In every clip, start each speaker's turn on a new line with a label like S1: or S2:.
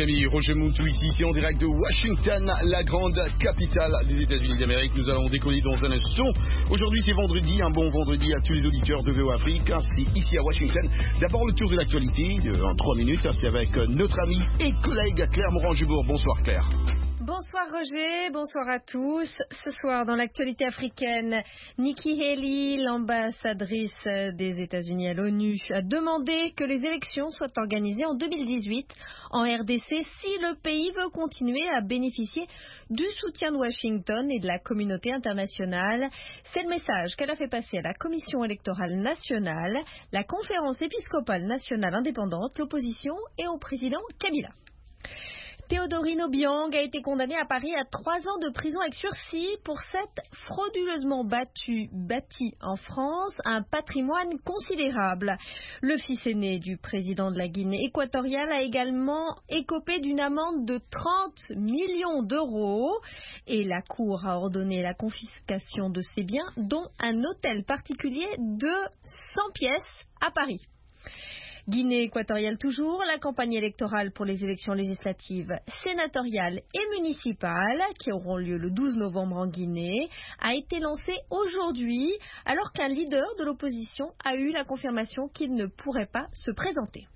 S1: amis, Roger Moutou ici en direct de Washington, la grande capitale des États-Unis d'Amérique. Nous allons décoller dans un instant. Aujourd'hui c'est vendredi, un bon vendredi à tous les auditeurs de VO Afrique. C'est ici à Washington. D'abord le tour de l'actualité en 3 minutes. C'est avec notre amie et collègue Claire Morin-Jubour. Bonsoir Claire.
S2: Bonsoir Roger, bonsoir à tous. Ce soir dans l'actualité africaine, Nikki Haley, l'ambassadrice des États-Unis à l'ONU, a demandé que les élections soient organisées en 2018 en RDC si le pays veut continuer à bénéficier du soutien de Washington et de la communauté internationale. C'est le message qu'elle a fait passer à la Commission électorale nationale, la Conférence épiscopale nationale indépendante, l'opposition et au président Kabila. Théodorine Obiang a été condamné à Paris à 3 ans de prison avec sursis pour s'être frauduleusement bâti en France un patrimoine considérable. Le fils aîné du président de la Guinée équatoriale a également écopé d'une amende de 30 millions d'euros et la Cour a ordonné la confiscation de ses biens, dont un hôtel particulier de 100 pièces à Paris. Guinée équatoriale toujours, la campagne électorale pour les élections législatives, sénatoriales et municipales, qui auront lieu le 12 novembre en Guinée, a été lancée aujourd'hui, alors qu'un leader de l'opposition a eu la confirmation qu'il ne pourrait pas se présenter.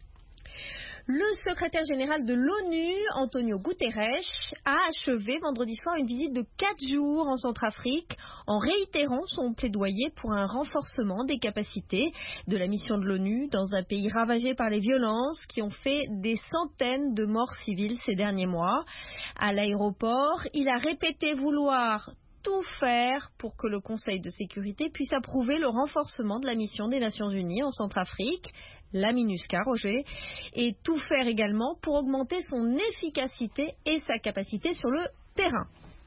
S2: Le secrétaire général de l'ONU, Antonio Guterres, a achevé vendredi soir une visite de 4 jours en Centrafrique en réitérant son plaidoyer pour un renforcement des capacités de la mission de l'ONU dans un pays ravagé par les violences qui ont fait des centaines de morts civiles ces derniers mois. À l'aéroport, il a répété vouloir tout faire pour que le Conseil de sécurité puisse approuver le renforcement de la mission des Nations Unies en Centrafrique, la MINUSCA, Roger, et tout faire également pour augmenter son efficacité et sa capacité sur le terrain.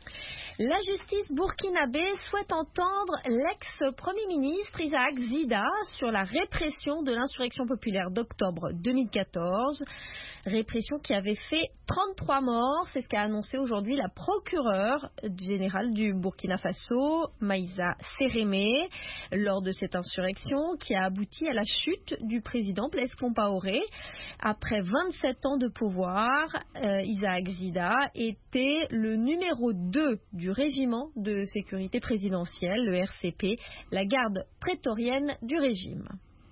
S2: La justice burkinabé souhaite entendre l'ex-premier ministre Isaac Zida sur la répression de l'insurrection populaire d'octobre 2014, répression qui avait fait 33 morts, c'est ce qu'a annoncé aujourd'hui la procureure générale du Burkina Faso, Maïsa Sérémé, lors de cette insurrection qui a abouti à la chute du président Blaise Compaoré. Après 27 ans de pouvoir, Isaac Zida était le numéro 2 du régiment de sécurité présidentielle, le RCP, la garde prétorienne du régime.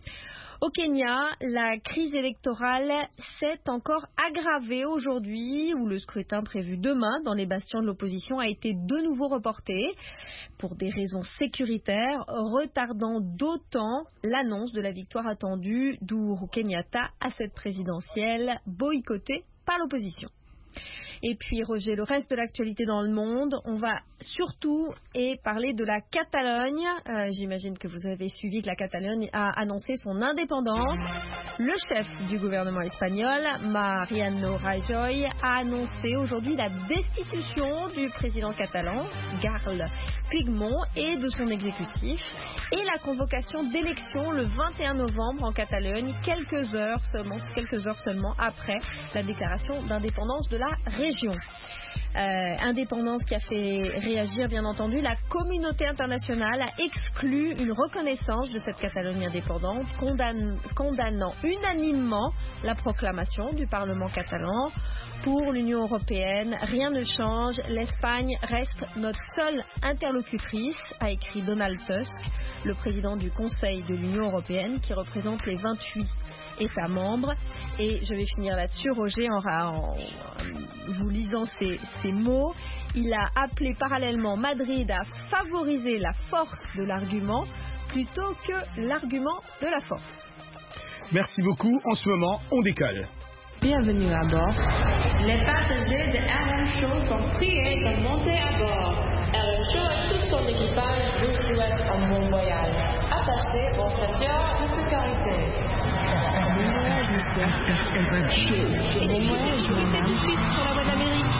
S2: Au Kenya, la crise électorale s'est encore aggravée aujourd'hui, où le scrutin prévu demain dans les bastions de l'opposition a été de nouveau reporté pour des raisons sécuritaires, retardant d'autant l'annonce de la victoire attendue d'Ohuru Kenyatta à cette présidentielle boycottée par l'opposition. Et puis Roger, le reste de l'actualité dans le monde, on va surtout parler de la Catalogne. J'imagine que vous avez suivi que la Catalogne a annoncé son indépendance. Le chef du gouvernement espagnol, Mariano Rajoy, a annoncé aujourd'hui la destitution du président catalan, Carles Puigdemont, et de son exécutif, et la convocation d'élections le 21 novembre en Catalogne, quelques heures seulement après la déclaration d'indépendance de la région. Indépendance qui a fait réagir, bien entendu. La communauté internationale a exclu une reconnaissance de cette Catalogne indépendante, condamnant unanimement la proclamation du Parlement catalan. Pour l'Union européenne, rien ne change. L'Espagne reste notre seule interlocutrice, a écrit Donald Tusk, le président du Conseil de l'Union européenne, qui représente les 28 États membres. Et je vais finir là-dessus, Roger, en vous lisant ces mots. Il a appelé parallèlement Madrid à favoriser la force de l'argument plutôt que l'argument de la force.
S1: Merci beaucoup. En ce moment, on décolle.
S3: Bienvenue à bord.
S4: Les passagers de RM Show sont priés de monter à bord. RM Show et tout son équipage vous souhaitent un bon voyage. Attachez vos ceintures de sécurité.
S3: Bon voyage, monsieur. RM Show. Bon voyage, madame.
S4: Tout de suite sur la voie d'Amérique.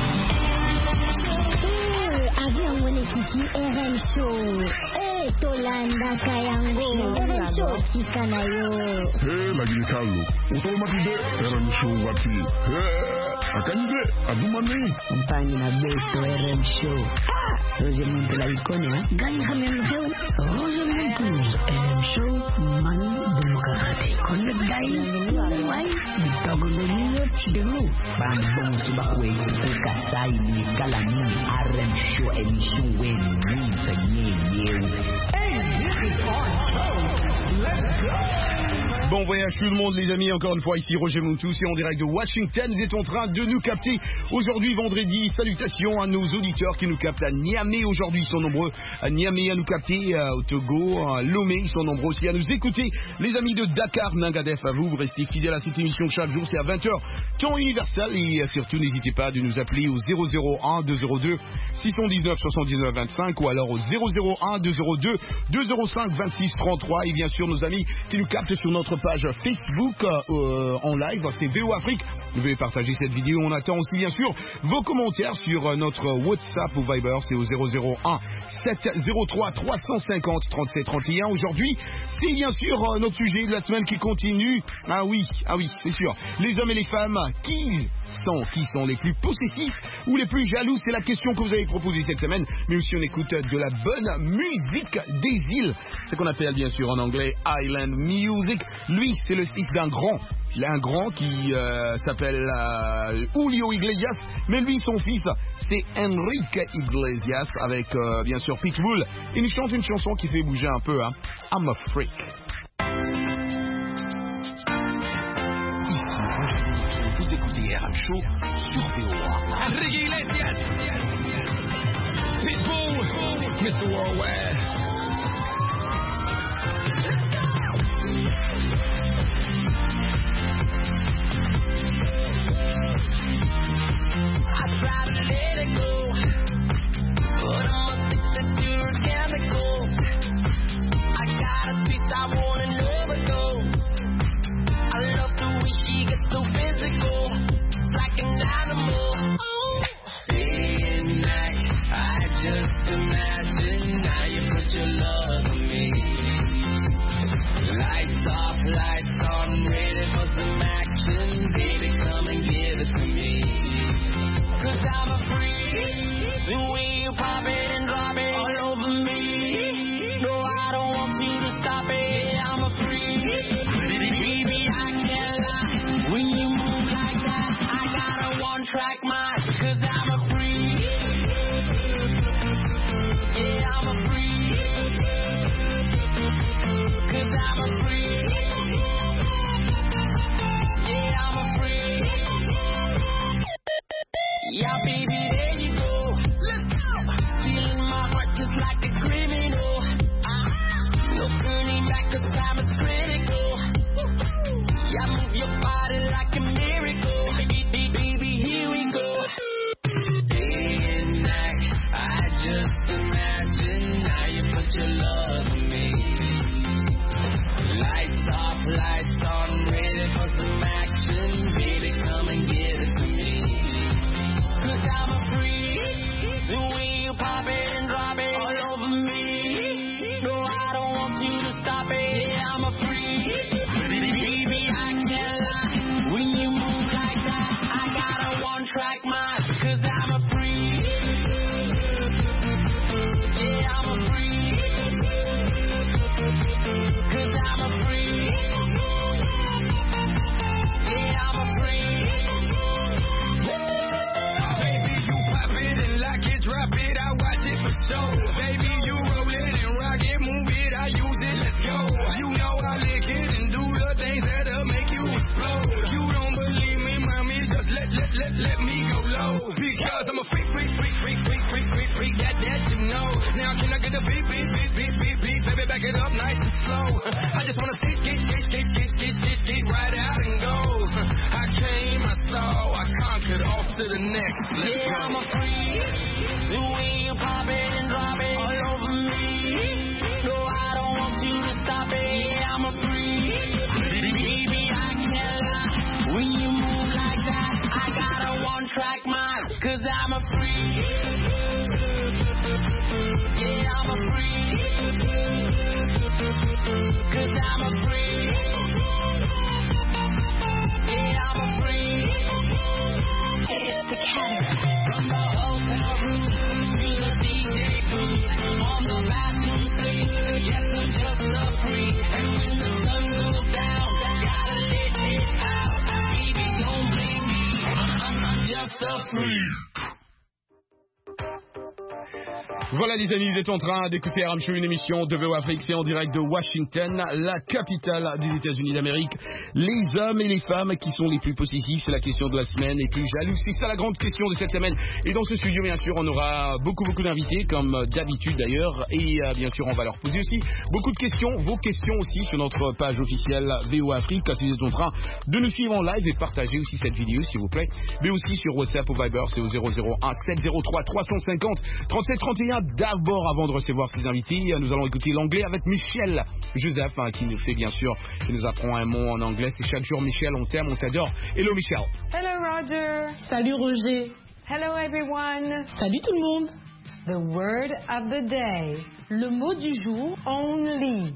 S5: Avion Monekiki RM Show. Tolanda Kayango. RM Show Kikanayo.
S6: Lagi Carlo. Utomatide RM Show wati. Akanide adumani.
S3: Compagnie na Beto RM Show. Roger Monte la Iconia.
S5: Gani Hamem Show.
S3: Roger Monte RM Show. Mani Democrático. connect guy. Why? Bitago na niyo chidero. Bambong subakwe kasay ni Kalani RM show emission when we say Hey, this is fun. So, let's go.
S1: Bon voyage tout le monde les amis, encore une fois ici Roger Moutous et en direct de Washington. Vous êtes en train de nous capter aujourd'hui vendredi. Salutations à nos auditeurs qui nous captent à Niamey aujourd'hui, ils sont nombreux à Niamey à nous capter, au Togo, à Lomé, ils sont nombreux aussi à nous écouter. Les amis de Dakar, Nangadef, à vous restez fidèles à cette émission chaque jour, c'est à 20h, temps universel et surtout n'hésitez pas de nous appeler au 001 202 619 79 25 ou alors au 001 202 205 26 33 et bien sûr nos amis qui nous captent sur notre page Facebook en live, c'est VO Afrique. Vous pouvez partager cette vidéo. On attend aussi bien sûr vos commentaires sur notre WhatsApp ou Viber, c'est au 001 703 350 37 31. Aujourd'hui, c'est bien sûr notre sujet de la semaine qui continue. Ah oui, c'est sûr. Les hommes et les femmes, qui sont les plus possessifs ou les plus jaloux? C'est la question que vous avez proposée cette semaine. Mais aussi on écoute de la bonne musique des îles. C'est qu'on appelle bien sûr en anglais Island Music. Lui, c'est le fils d'un grand. Il a un grand qui s'appelle Julio Iglesias, mais lui, son fils, c'est Enrique Iglesias, avec bien sûr Pitbull. Il nous chante une chanson qui fait bouger un peu, hein. I'm a Freak. Ici, vous écoutez RM Show sur VOA. Enrique Iglesias, Pitbull, Mr. Worldwide.
S7: I try to let it go, but I'm addicted to your chemicals. I got a piece I wanna never go. I love the way she gets so physical, it's like an animal. Day and night, I just imagine how you put your love on me. Lights off, lights on, ready for some action. Baby, come and give it to me. 'Cause I'm a freak, the way you pop it and drop it all over me. No, I don't want you to stop it. Yeah, I'm a freak, baby, I can't lie. When you move like that, I got a one-track mind. 'Cause I'm a freak, yeah, I'm a freak. 'Cause I'm a freak, yeah, I'm a freak. Yeah, baby, there you go. Let's go. Stealing my heart just like a criminal. No turning back, 'cause time is critical. Yeah, move your body like a miracle. Baby, here we go. Day and night, I just imagine how you put your love on me. Lights off, lights on, ready for some action. Baby, come and give it to me. 'Cause I'm a freak, the way you pop it and drop it all over me. No, I don't want you to stop it. Yeah, I'm a freak, baby, I can't lie. When you move like that, I got a one-track mind. 'Cause I'm a freak, yeah, I'm a freak. 'Cause I'm a freak, yeah, I'm a freak.
S8: Baby, you pop it and lock it, drop it, I watch it for show. Baby, you roll it and rock it, move it, I use it, let's go. You know I lick it and do the things that'll make you explode. You don't believe me, mommy, just let me go low. Because I'm a freak, that you know. Now can I get a beat, baby, back it up nice and slow. I just wanna get right out and go. I came, I saw, I conquered, off to the next. Let's
S7: Yeah,
S8: go.
S7: I'm a freak, the way you pop it and drop it all over me. No, I don't want you to stop it. Yeah, I'm a freak, baby, I can't lie. When you move like that, I got a one-track mind. 'Cause I'm a freak, yeah, I'm a freak. 'Cause I'm a freak, yeah, I'm a freak. It's the Cataract. From the hotel room to the DJ booth, on the bathroom sink, yes, I'm just a freak. And when the sun goes down,
S1: Voilà les amis, vous êtes en train d'écouter RM Show, une émission de VO Afrique, c'est en direct de Washington, la capitale des États-Unis d'Amérique. Les hommes et les femmes qui sont les plus possessifs, c'est la question de la semaine, les plus jaloux, c'est ça la grande question de cette semaine. Et dans ce studio, bien sûr, on aura beaucoup d'invités, comme d'habitude d'ailleurs, et bien sûr, on va leur poser aussi beaucoup de questions, vos questions aussi sur notre page officielle VO Afrique, si vous êtes en train de nous suivre en live et partager aussi cette vidéo, s'il vous plaît, mais aussi sur WhatsApp ou Viber, c'est au 001 703 350 37 31. D'abord, avant de recevoir ces invités, nous allons écouter l'anglais avec Michel Joseph, qui nous fait bien sûr, qui nous apprend un mot en anglais. C'est chaque jour, Michel, on t'aime, on t'adore. Hello Michel.
S9: Hello Roger.
S10: Salut Roger.
S9: Hello everyone.
S10: Salut tout le monde.
S9: The word of the day.
S10: Le mot du jour.
S9: Only.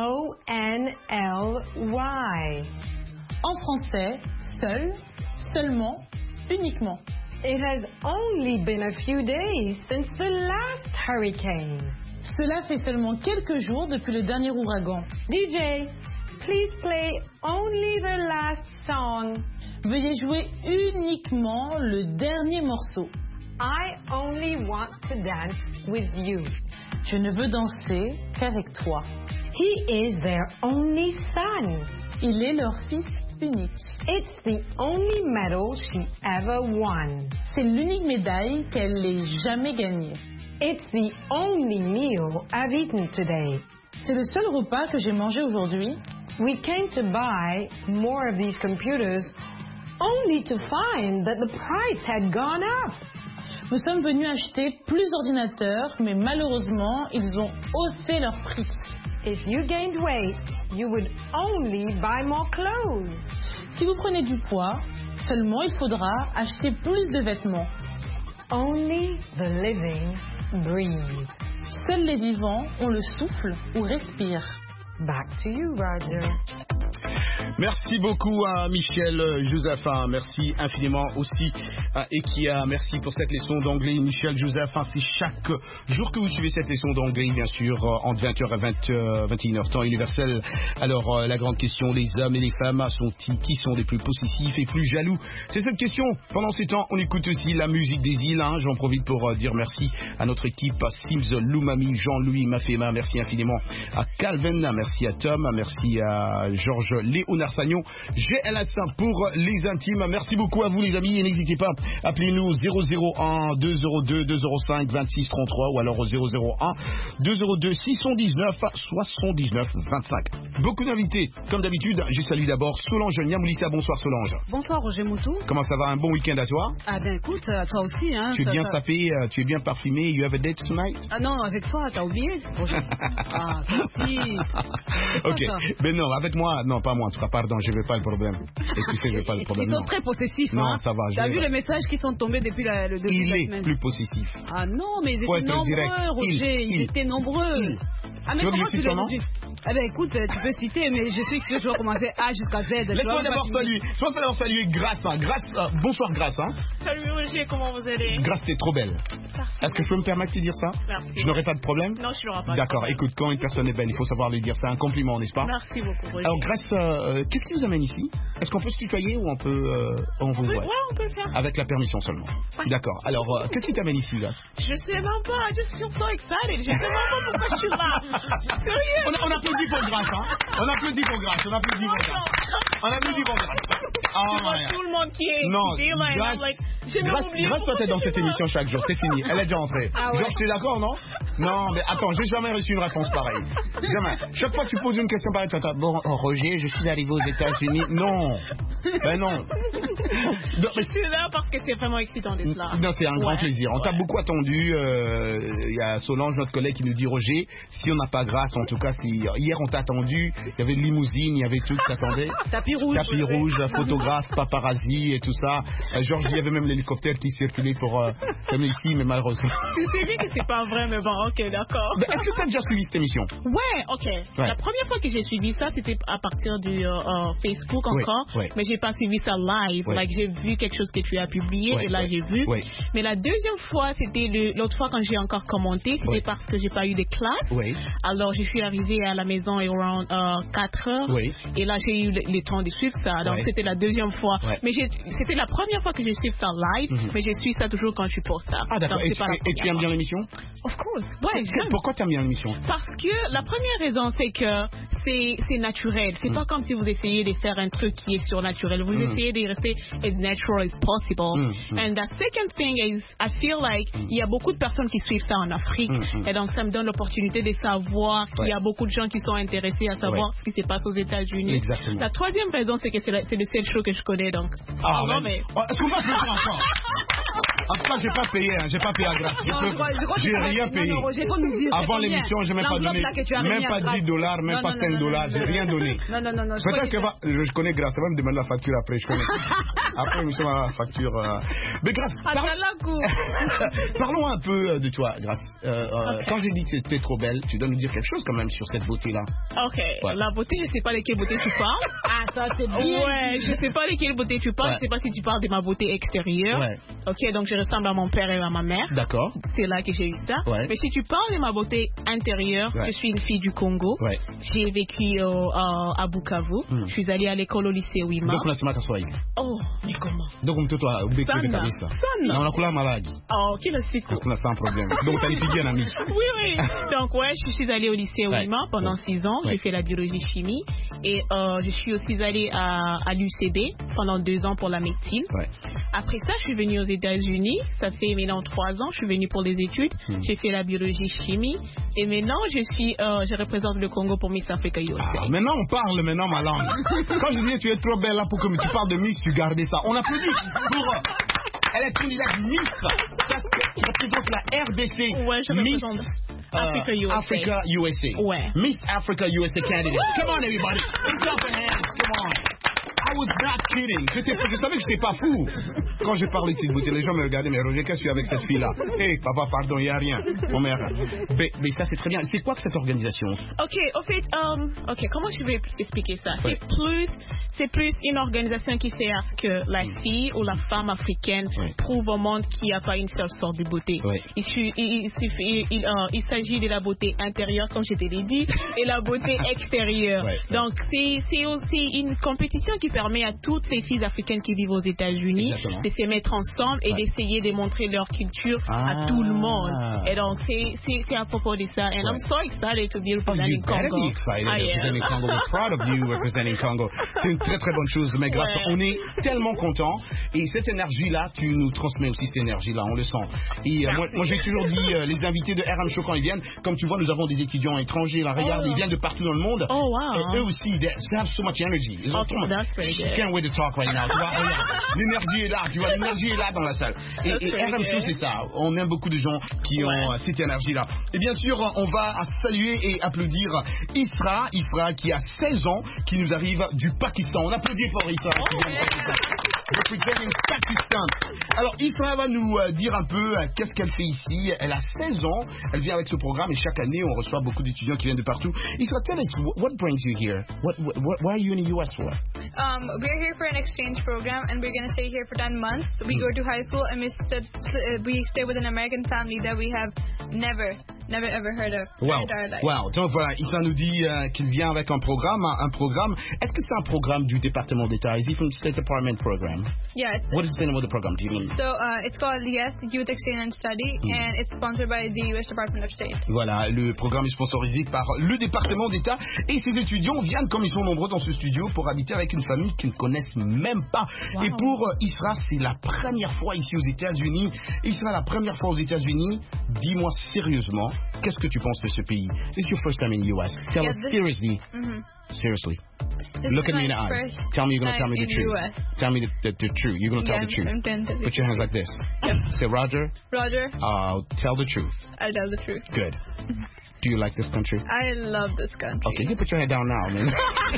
S9: O-N-L-Y.
S10: En français, seul, seulement, uniquement.
S9: It has only been a few days since the last hurricane.
S10: Cela fait seulement quelques jours depuis le dernier ouragan.
S9: DJ, please play only the last song.
S10: Veuillez jouer uniquement le dernier morceau.
S9: I only want to dance with you.
S10: Je ne veux danser qu'avec toi.
S9: He is their only son.
S10: Il est leur fils unique.
S9: It's the only medal she ever won.
S10: C'est l'unique médaille qu'elle ait jamais gagnée.
S9: It's the only meal I've eaten today.
S10: C'est le seul repas que j'ai mangé aujourd'hui.
S9: We came to buy more of these computers only to find that the price had gone up.
S10: Nous sommes venus acheter plus d'ordinateurs, mais malheureusement, ils ont haussé leur prix.
S9: If you gained weight, you would only buy more clothes.
S10: Si vous prenez du poids, seulement il faudra acheter plus de vêtements.
S9: Only the living breathe.
S10: Seuls les vivants ont le souffle ou respirent.
S9: Back to you, Roger.
S1: Merci beaucoup à Michel Josephin, merci infiniment aussi à Ekia, merci pour cette leçon d'anglais. Michel Josephin, c'est chaque jour que vous suivez cette leçon d'anglais, bien sûr, entre 20h et 21h, temps universel. Alors, la grande question, les hommes et les femmes qui sont les plus possessifs et plus jaloux? C'est cette question. Pendant ce temps, on écoute aussi la musique des îles. J'en profite pour dire merci à notre équipe, à Sims, Loumami, Jean-Louis Mafema, merci infiniment à Calvin, merci à Tom, merci à Georges Léonard Sagnon, GLS pour les intimes. Merci beaucoup à vous les amis et n'hésitez pas, appelez-nous 001 202 205 26 33 ou alors au 001 202 619 79 25. Beaucoup d'invités, comme d'habitude. Je salue d'abord Solange Niamoulissa. Bonsoir Solange.
S11: Bonsoir Roger Moutou.
S1: Comment ça va? Un bon week-end à toi?
S11: Ah ben écoute, toi aussi.
S1: Tu es bien sapé, tu es bien parfumé. You have a date tonight?
S11: Ah non, avec toi, t'as oublié Roger. Ah, toi aussi.
S1: Ok, mais non, avec moi, non, pas moi, en tout cas, pardon, je veux pas le problème. Et tu sais, je veux pas le problème.
S11: Ils sont très possessifs.
S1: Non, ça va.
S11: T'as vu les messages qui sont tombés depuis le début de la semaine?
S1: Il est plus possessif.
S11: Ah non, mais ils étaient nombreux, Roger. Ils étaient nombreux. Ah mais comment tu les as dit? Eh ben écoute, tu peux citer, mais je suis que je dois commencer A jusqu'à Z.
S1: Laisse-moi d'abord saluer. Soit d'abord saluer Grace. Bonsoir Grace.
S12: Salut Roger, comment vous allez?
S1: Grace, t'es trop belle. Est-ce que je peux me permettre de te dire ça?
S12: Merci.
S1: Je n'aurai pas de problème?
S12: Non, je n'aurai pas.
S1: D'accord, écoute, quand une personne est belle, il faut savoir lui dire. C'est un compliment, n'est-ce pas?
S12: Merci beaucoup, Roger.
S1: Alors Grace, qu'est-ce qui vous amène ici? Est-ce qu'on peut se tutoyer ou on peut
S12: on peut le faire.
S1: Avec la permission seulement.
S12: Ouais.
S1: D'accord. Alors, qu'est-ce qui t'amène ici, Grace?
S12: Je sais même pas. I just feel so excited. Je sais même pas pourquoi je suis là. Sérieux.
S1: On applaudit pour Grace, On applaudit pour Grace. On applaudit pour Grace.
S12: Oh tout le monde qui est
S1: Grace, toi t'es dans cette émission chaque jour, c'est fini, elle est déjà entrée.
S12: Ah ouais.
S1: Georges, t'es d'accord, non? Non, mais attends, j'ai jamais reçu une réponse pareille. Jamais. Chaque fois que tu poses une question pareille, toi, bon, Roger, je suis arrivé aux États-Unis. Non. Ben non.
S12: Je suis là parce que c'est vraiment excitant d'être là.
S1: Non, c'est un grand plaisir. On t'a beaucoup attendu. Il y a Solange, notre collègue, qui nous dit, Roger, si on n'a pas Grace, en tout cas, hier on t'a attendu, il y avait une limousine, il y avait tout qui t'attendait.
S11: Tapis rouge,
S1: photographe, paparazzi et tout ça. Georges, il y avait même l'hélicoptère qui circulait pour comme ici, mais malheureusement.
S12: Tu sais bien que c'est pas vrai, mais bon, Ok, d'accord.
S1: Est-ce que tu as déjà suivi cette émission?
S12: Ouais, ok.
S1: Ouais.
S12: La première fois que j'ai suivi ça, c'était à partir du Facebook encore, mais j'ai pas suivi ça live.
S1: Ouais.
S12: Like, j'ai vu quelque chose que tu as publié et là j'ai vu. Ouais. Mais la deuxième fois, c'était l'autre fois quand j'ai encore commenté, c'était parce que j'ai pas eu de classe. Ouais. Alors je suis arrivée à la maison around 4 heures et là j'ai eu le temps de suivre ça. Donc c'était la deuxième fois. Mais c'était la première fois que je suis ça live, mais je suis ça toujours quand tu postes ça.
S1: Ah d'accord. Et tu aimes bien l'émission?
S12: Of course. Ouais,
S1: pourquoi tu aimes bien l'émission?
S12: Parce que la première raison, c'est que c'est naturel. C'est pas comme si vous essayez de faire un truc qui est surnaturel. Vous essayez de rester as natural as possible. And the second thing is, I feel like il y a beaucoup de personnes qui suivent ça en Afrique. Et donc, ça me donne l'opportunité de savoir qu'il y a beaucoup de gens qui sont intéressés à savoir ce qui se passe aux États-Unis. Exactement. La troisième raison, c'est que c'est le seul show que je connais. Donc,
S1: non, mais... Est-ce qu'on va faire encore? En tout cas, j'ai pas payé à grâce. J'ai rien payé. Avant l'émission, je n'ai même pas donné, même pas $10, même pas $5, j'ai rien donné.
S11: Non.
S1: Peut-être que je connais Grâce, elle va me demander la facture après, je connais. Après l'émission, la facture. Mais Grâce, parlons un peu de toi, Grâce. Quand j'ai dit que tu es trop belle, tu dois nous dire quelque chose quand même sur cette beauté-là.
S12: Ok, la beauté, je sais pas de quelle beauté tu parles.
S11: Ah, ça c'est bien.
S12: Ouais, je sais pas de quelle beauté tu parles, je sais pas si tu parles de ma beauté extérieure. Ok, donc je ressemble à mon père et à ma mère. D'accord. C'est là que j'ai eu ça. Mais si tu parles de ma beauté intérieure, je suis une fille du Congo. J'ai vécu à Bukavu. Je suis allée à l'école au lycée Wima.
S1: Donc, unasema Kiswahili.
S12: Oh, mais comment?
S1: Donc, mtoto ubekwe kabisa.
S12: Sana.
S1: Na unakula malagi.
S12: Oh, kila siku.
S1: Kuna sans problème. Donc, utanipigia na mimi.
S12: Oui. Donc, je suis allée au lycée Wima pendant 6 ans. J'ai fait la biologie chimie. Et je suis aussi allée à l'UCB pendant 2 ans pour la médecine. Après ça, je suis venue aux États-Unis. Ça fait maintenant 3 ans. Je suis venue pour les études. J'ai fait la biologie chimie. Et maintenant, je représente le Congo pour Miss Africa USA.
S1: Ah, maintenant, on parle ma langue. Quand je dis tu es trop belle là pour que tu parles de Miss, tu gardais ça. On applaudit pour... Elle est candidate Miss. Ça représente la RDC.
S12: Ouais, je représente Africa USA.
S1: Africa USA.
S12: Ouais.
S1: Miss Africa USA candidate. Come on, everybody. Let's clap your hands. Come on. I was not kidding. Je savais que je n'étais pas fou. Quand j'ai parlé de cette beauté, les gens me regardaient, mais Roger, qu'est-ce que tu fais avec cette fille-là? Hé, papa, pardon, il n'y a rien. Mon mère. Mais ça, c'est très bien. C'est quoi que cette organisation?
S12: Ok, au fait, comment je vais expliquer ça? C'est plus une organisation qui fait à ce que la fille ou la femme africaine prouve au monde qu'il n'y a pas une seule sorte de beauté. Il s'agit de la beauté intérieure, comme je te l'ai dit, et la beauté extérieure. Donc, c'est aussi une compétition qui permet à toutes les filles africaines qui vivent aux États-Unis de se mettre ensemble et d'essayer de montrer leur culture à tout le monde. Et donc, c'est à propos de ça. And I'm so excited to be representing Congo.
S1: Be excited representing Congo. We're proud of you representing Congo. C'est une très très bonne chose, mais grâce, on est tellement contents. Et cette énergie-là, tu nous transmets aussi cette énergie-là, on le sent. Et moi j'ai toujours dit, les invités de RM Show quand ils viennent, comme tu vois, nous avons des étudiants étrangers, là, regarde, ils viennent de partout dans le monde.
S12: Oh wow.
S1: Et eux aussi, they have so much energy. Can't wait to talk right now. Tu vois, l'énergie est là, tu vois, l'énergie est là dans la salle. Et RM Show, c'est ça. On aime beaucoup de gens qui ont cette énergie-là. Et bien sûr, on va saluer et applaudir Isra qui a 16 ans, qui nous arrive du Pakistan. On applaudit pour Isra. Representing Pakistan. Alors Isra va nous dire un peu qu'est-ce qu'elle fait ici. Elle a 16 ans, elle vient avec ce programme et chaque année on reçoit beaucoup d'étudiants qui viennent de partout. Isra, tell us what brings you here? Why are you in the US for?
S13: We're here for an exchange program and we're going to stay here for 10 months. We go to high school and we stay with an American family that we have never ever heard of in our life.
S1: Wow. Donc voilà, Isra nous dit qu'il vient avec un programme. Est-ce que c'est un programme du département d'État? Is it from State Department program?
S13: Yeah.
S1: What is the name of the program? Do you mean?
S13: So it's called Youth Exchange and Study and it's sponsored by the US Department of State.
S1: Voilà, le programme est sponsorisé par le département d'État et ces étudiants viennent comme ils sont nombreux dans ce studio pour habiter avec une famille qu'ils ne connaissent même pas. Wow. Et pour Isra, c'est la première fois ici aux États-Unis. Isra, la première fois aux États-Unis. Dis-moi sérieusement, qu'est-ce que tu penses de ce pays? It's your first time in the US. Tell us seriously. Seriously. Look at me in the eyes. Tell me you're going to tell me the truth. Tell me the truth. You're going to tell the truth. Put your hands like this.
S13: Yep.
S1: Say, Roger.
S13: Roger.
S1: I'll tell the truth.
S13: I'll tell the truth.
S1: Good. Do you like this country?
S13: I love this country.
S1: Okay, you put your head down now, man.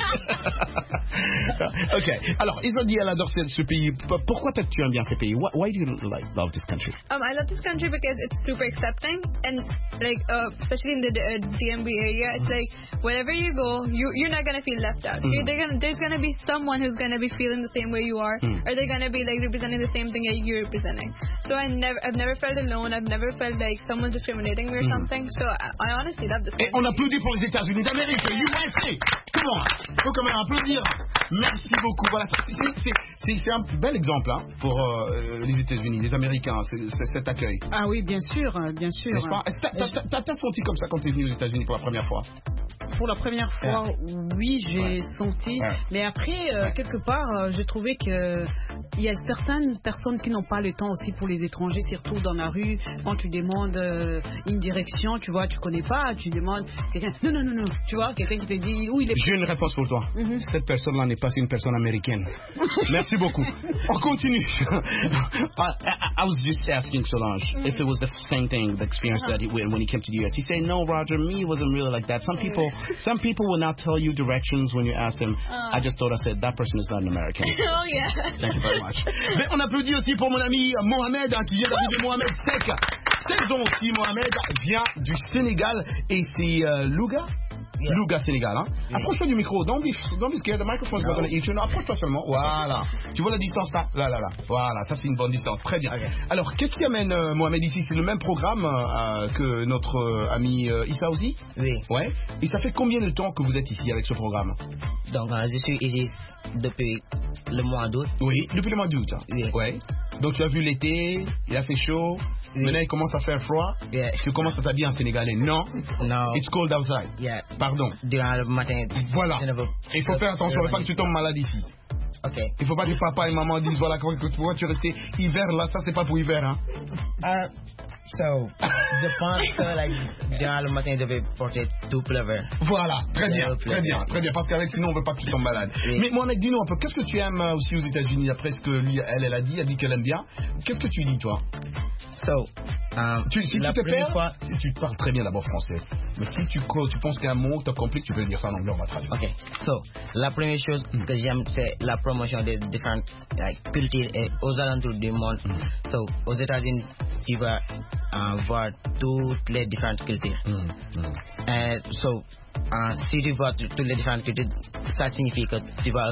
S1: Okay. Alors, Isolde, elle adore ce pays. Pourquoi tu aimes bien ce pays? Why do you love this country?
S13: I love this country because it's super accepting, and like especially in the DMV area, it's like wherever you go, you're not gonna feel left out. There's gonna be someone who's gonna be feeling the same way you are, or they're gonna be like representing the same thing that you're representing. So I've never felt alone. I've never felt like someone's discriminating me or something. So I honestly love this country.
S1: Et on applaudit pour les États-Unis d'Amérique, USA. Comment? Faut quand même applaudir. Merci beaucoup. Voilà, c'est un bel exemple pour les États-Unis, les Américains, cet accueil.
S11: Ah oui, bien sûr, bien sûr.
S1: N'est-ce pas? T'as senti comme ça quand t'es venu aux États-Unis pour la première fois?
S11: Pour la première fois, oui, j'ai senti. Mais après, quelque part, j'ai trouvé que il y a certaines personnes qui n'ont pas le temps aussi pour les étrangers, surtout dans la rue. Quand tu demandes une direction, tu vois, tu connais pas, tu demandes quelqu'un. Non, tu vois, quelqu'un qui te dit où il est.
S1: J'ai une réponse pour toi. Cette personne-là n'est pas une personne américaine. Merci beaucoup. On continue. I was just asking Solange if it was the same thing, the experience that when he came to the US. He said, no, Roger, me, it wasn't really like that. Some people will not tell you directions when you ask them. I just thought, I said, that person is not an American.
S13: Oh, yeah.
S1: Thank you very much. Mais on applaudit aussi pour mon ami Mohamed, qui vient d'arriver, Mohamed Sek. Saison aussi, Mohamed vient du Sénégal et c'est Louga? Yeah. Louga, Sénégal. Hein? Yeah. Approche-toi du micro. Don't be scared. The microphone is not going to eat you. No, approche-toi seulement. Voilà. Tu vois la distance là? Là. Voilà, ça c'est une bonne distance. Très bien. Okay. Alors, qu'est-ce qui amène Mohamed ici? C'est le même programme que notre ami Issa aussi?
S14: Oui.
S1: Ouais. Et ça fait combien de temps que vous êtes ici avec ce programme?
S14: Donc, je suis ici depuis le mois d'août.
S1: Oui, depuis le mois d'août.
S14: Oui.
S1: Ouais. Donc, tu as vu l'été, il a fait chaud. Oui. Maintenant, il commence à faire froid.
S14: Yeah.
S1: Tu commences à dire en sénégalais? Non.
S14: No.
S1: It's cold outside.
S14: Yeah.
S1: Pardon.
S14: Durant le matin.
S1: Voilà. Il faut faire attention, il ne faut pas que tu tombes malade ici.
S14: Ok.
S1: Il ne faut pas que papa et maman disent voilà, pourquoi tu restais hiver là, ça c'est pas pour hiver, hein.
S14: Je pense que durant le matin, je vais porter tout pullover.
S1: Voilà, très bien, parce qu'avec sinon on ne veut pas que tu tombes malade. Oui. Mais Mohamed, dis-nous un peu, qu'est-ce que tu aimes aussi aux États-Unis après ce que lui, elle a dit qu'elle aime bien. Qu'est-ce que tu dis toi? La première fois, si tu parles très bien d'abord français, mais si tu penses qu'il y a un mot que tu as compris, tu peux dire ça en anglais, on va traduire.
S14: Ok, la première chose que j'aime, c'est la promotion des différentes cultures aux alentours du monde. Aux États-Unis, tu vas voir toutes les différentes cultures. Si tu vois toutes les différentes cultures, ça signifie que tu vas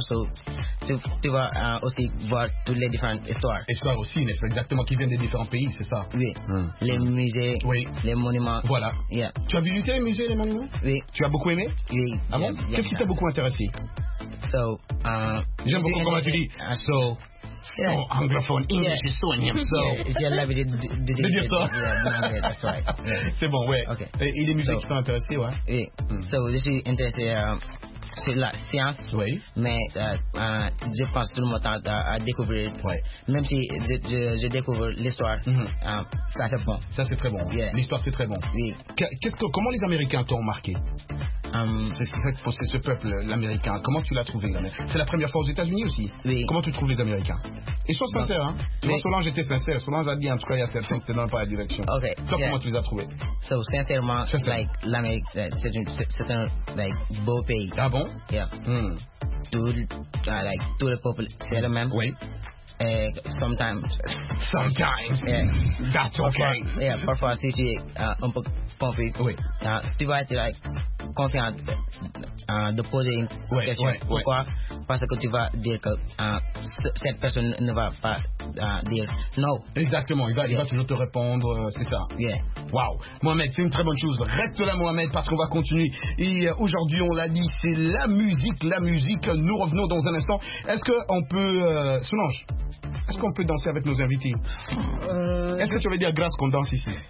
S14: aussi voir toutes les différentes histoires.
S1: Histoires aussi, mais c'est exactement qui viennent des différents pays, c'est ça?
S14: Oui. Les musées, les monuments.
S1: Voilà.
S14: Yeah.
S1: Tu as visité les musées et les monuments?
S14: Oui.
S1: Tu as beaucoup aimé?
S14: Oui.
S1: Ah bon? Qu'est-ce qui t'a beaucoup intéressé? J'aime beaucoup comment tu dis. Anglophone, English is so in him,
S14: J'ai l'habitude de
S1: dire ça.
S14: That's right.
S1: C'est bon, ouais.
S14: Okay.
S1: Et les musées qui sont intéressés, ouais?
S14: Oui. Je suis intéressé sur la science, mais je passe tout le temps à découvrir. Même si je découvre l'histoire, ça c'est bon.
S1: Ça c'est très bon.
S14: Yeah.
S1: L'histoire c'est très bon.
S14: Oui.
S1: Comment les Américains t'ont marqué? C'est ce peuple, l'Américain. Comment tu l'as trouvé? C'est la première fois aux États-Unis aussi?
S14: Oui.
S1: Comment tu trouves les Américains? Et sois sincère, hein? Tu vois, Solange était sincère. Solange a dit en tout cas il y a certains qui te donnent pas la direction.
S14: Okay.
S1: Toi, comment tu les as trouvés?
S14: Sincèrement, l'Amérique, c'est un beau pays.
S1: Ah bon?
S14: Yeah. Tout le peuple, c'est le même.
S1: Oui.
S14: Sometimes.
S1: Yeah. That's okay.
S14: Parfois, si tu es un peu confus, tu vas être confiant de poser une question. Pourquoi? Parce que tu vas dire que cette personne ne va pas dire non.
S1: Exactement, il va toujours te répondre, c'est ça.
S14: Yeah.
S1: Wow. Mohamed, c'est une très bonne chose. Reste là, Mohamed, parce qu'on va continuer. Et aujourd'hui, on l'a dit, c'est la musique. Nous revenons dans un instant. Est-ce qu'on peut... Solange, est-ce qu'on peut danser avec nos invités? Est-ce que tu veux dire grâce qu'on danse ici?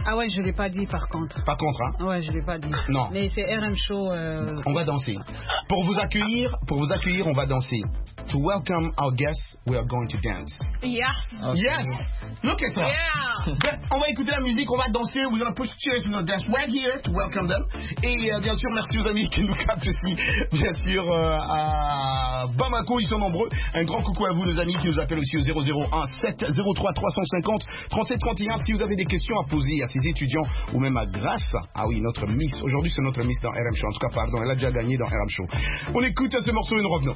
S11: Ah ouais, je l'ai pas dit par contre.
S1: Par contre, hein?
S11: Ouais, je l'ai pas dit.
S1: Non.
S11: Mais c'est RM Show.
S1: On va danser. Pour vous accueillir, on va danser. To welcome our guests, we are going to dance.
S13: Yeah.
S1: Okay. Yes. Look at that.
S13: Yeah.
S1: On va écouter la musique, on va danser. We're gonna push chairs, we're gonna dance right here to welcome them. Et bien sûr, merci aux amis qui nous captent aussi, bien sûr, à Bamako, ils sont nombreux. Un grand coucou à vous, nos amis qui nous appellent aussi au 001 703 350 37 31. Si vous avez des questions à poser à ces étudiants ou même à Grace, ah oui, notre Miss. Aujourd'hui, c'est notre Miss dans RM Show. En tout cas, pardon, elle a déjà gagné dans RM Show. On écoute ce morceau et nous revenons.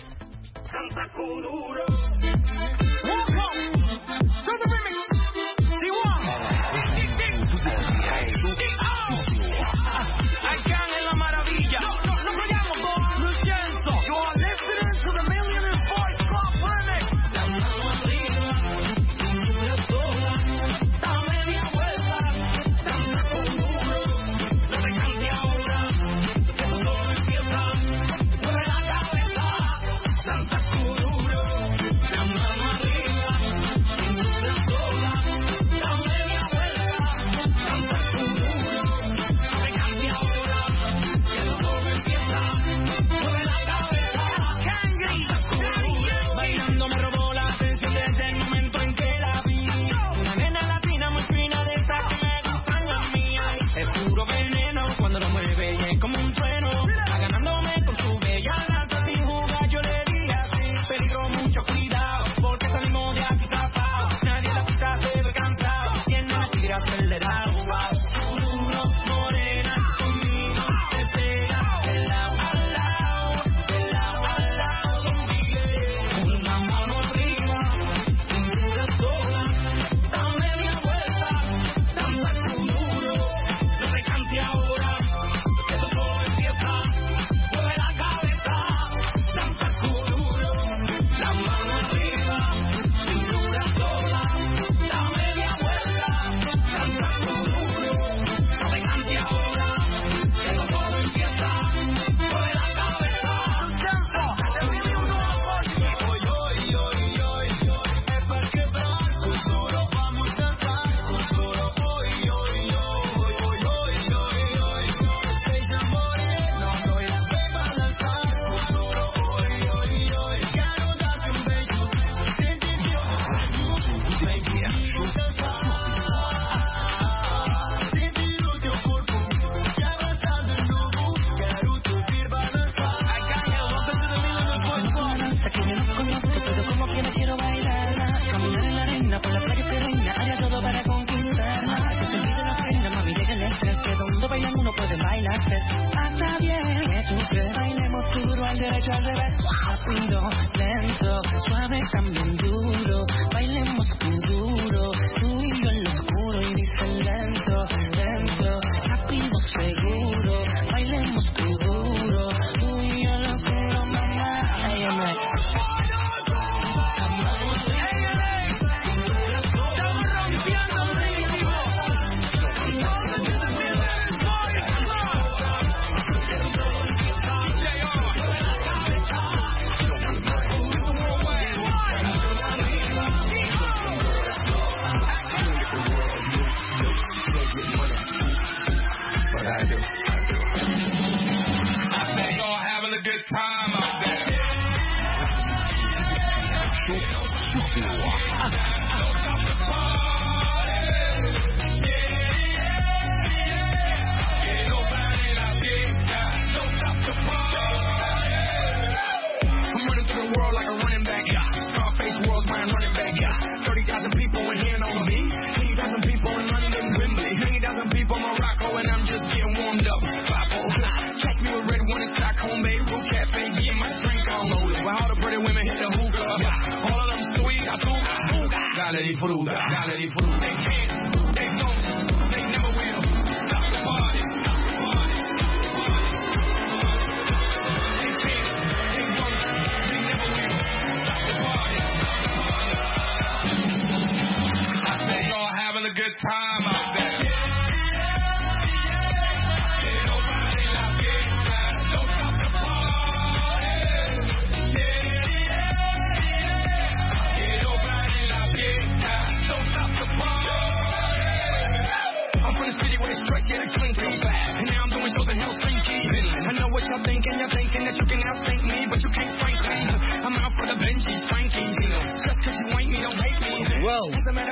S8: you're thinking that you can outthink me, but you can't frank me. I'm out for the Benjis, Frankie. Just cause you ain't me, don't hate me.
S1: Wow.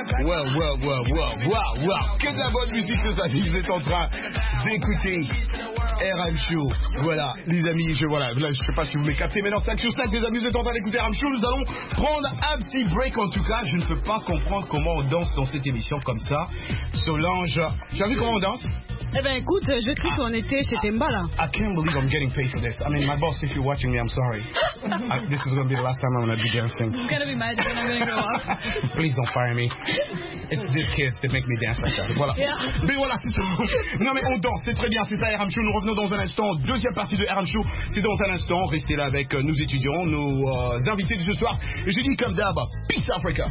S1: Que de la bonne musique, les amis. Vous êtes en train d'écouter RM Show. Voilà, les amis, là, je sais pas si vous m'avez capté, mais dans 5 sur 5, les amis, vous êtes en train d'écouter RM Show. Nous allons prendre un petit break. En tout cas, je ne peux pas comprendre comment on danse dans cette émission comme ça. Solange, tu as vu comment on danse?
S11: Eh ben écoute, je cru qu'on était chez Temba là.
S1: I can't believe I'm getting paid for this. I mean, my boss, if you're watching me, I'm sorry. This is going to be the last time I'm going to be dancing.
S13: I'm going to be mad when I'm going to grow up.
S1: Please don't fire me. It's these kids that make me dance like that. Voilà.
S13: Yeah.
S1: Mais voilà, c'est ça. Non mais on danse, c'est très bien, c'est ça RM Show. Nous revenons dans un instant. Deuxième partie de RM Show, c'est dans un instant. Restez là avec nos étudiants, nos invités de ce soir. Et je dis comme d'hab, Peace Africa.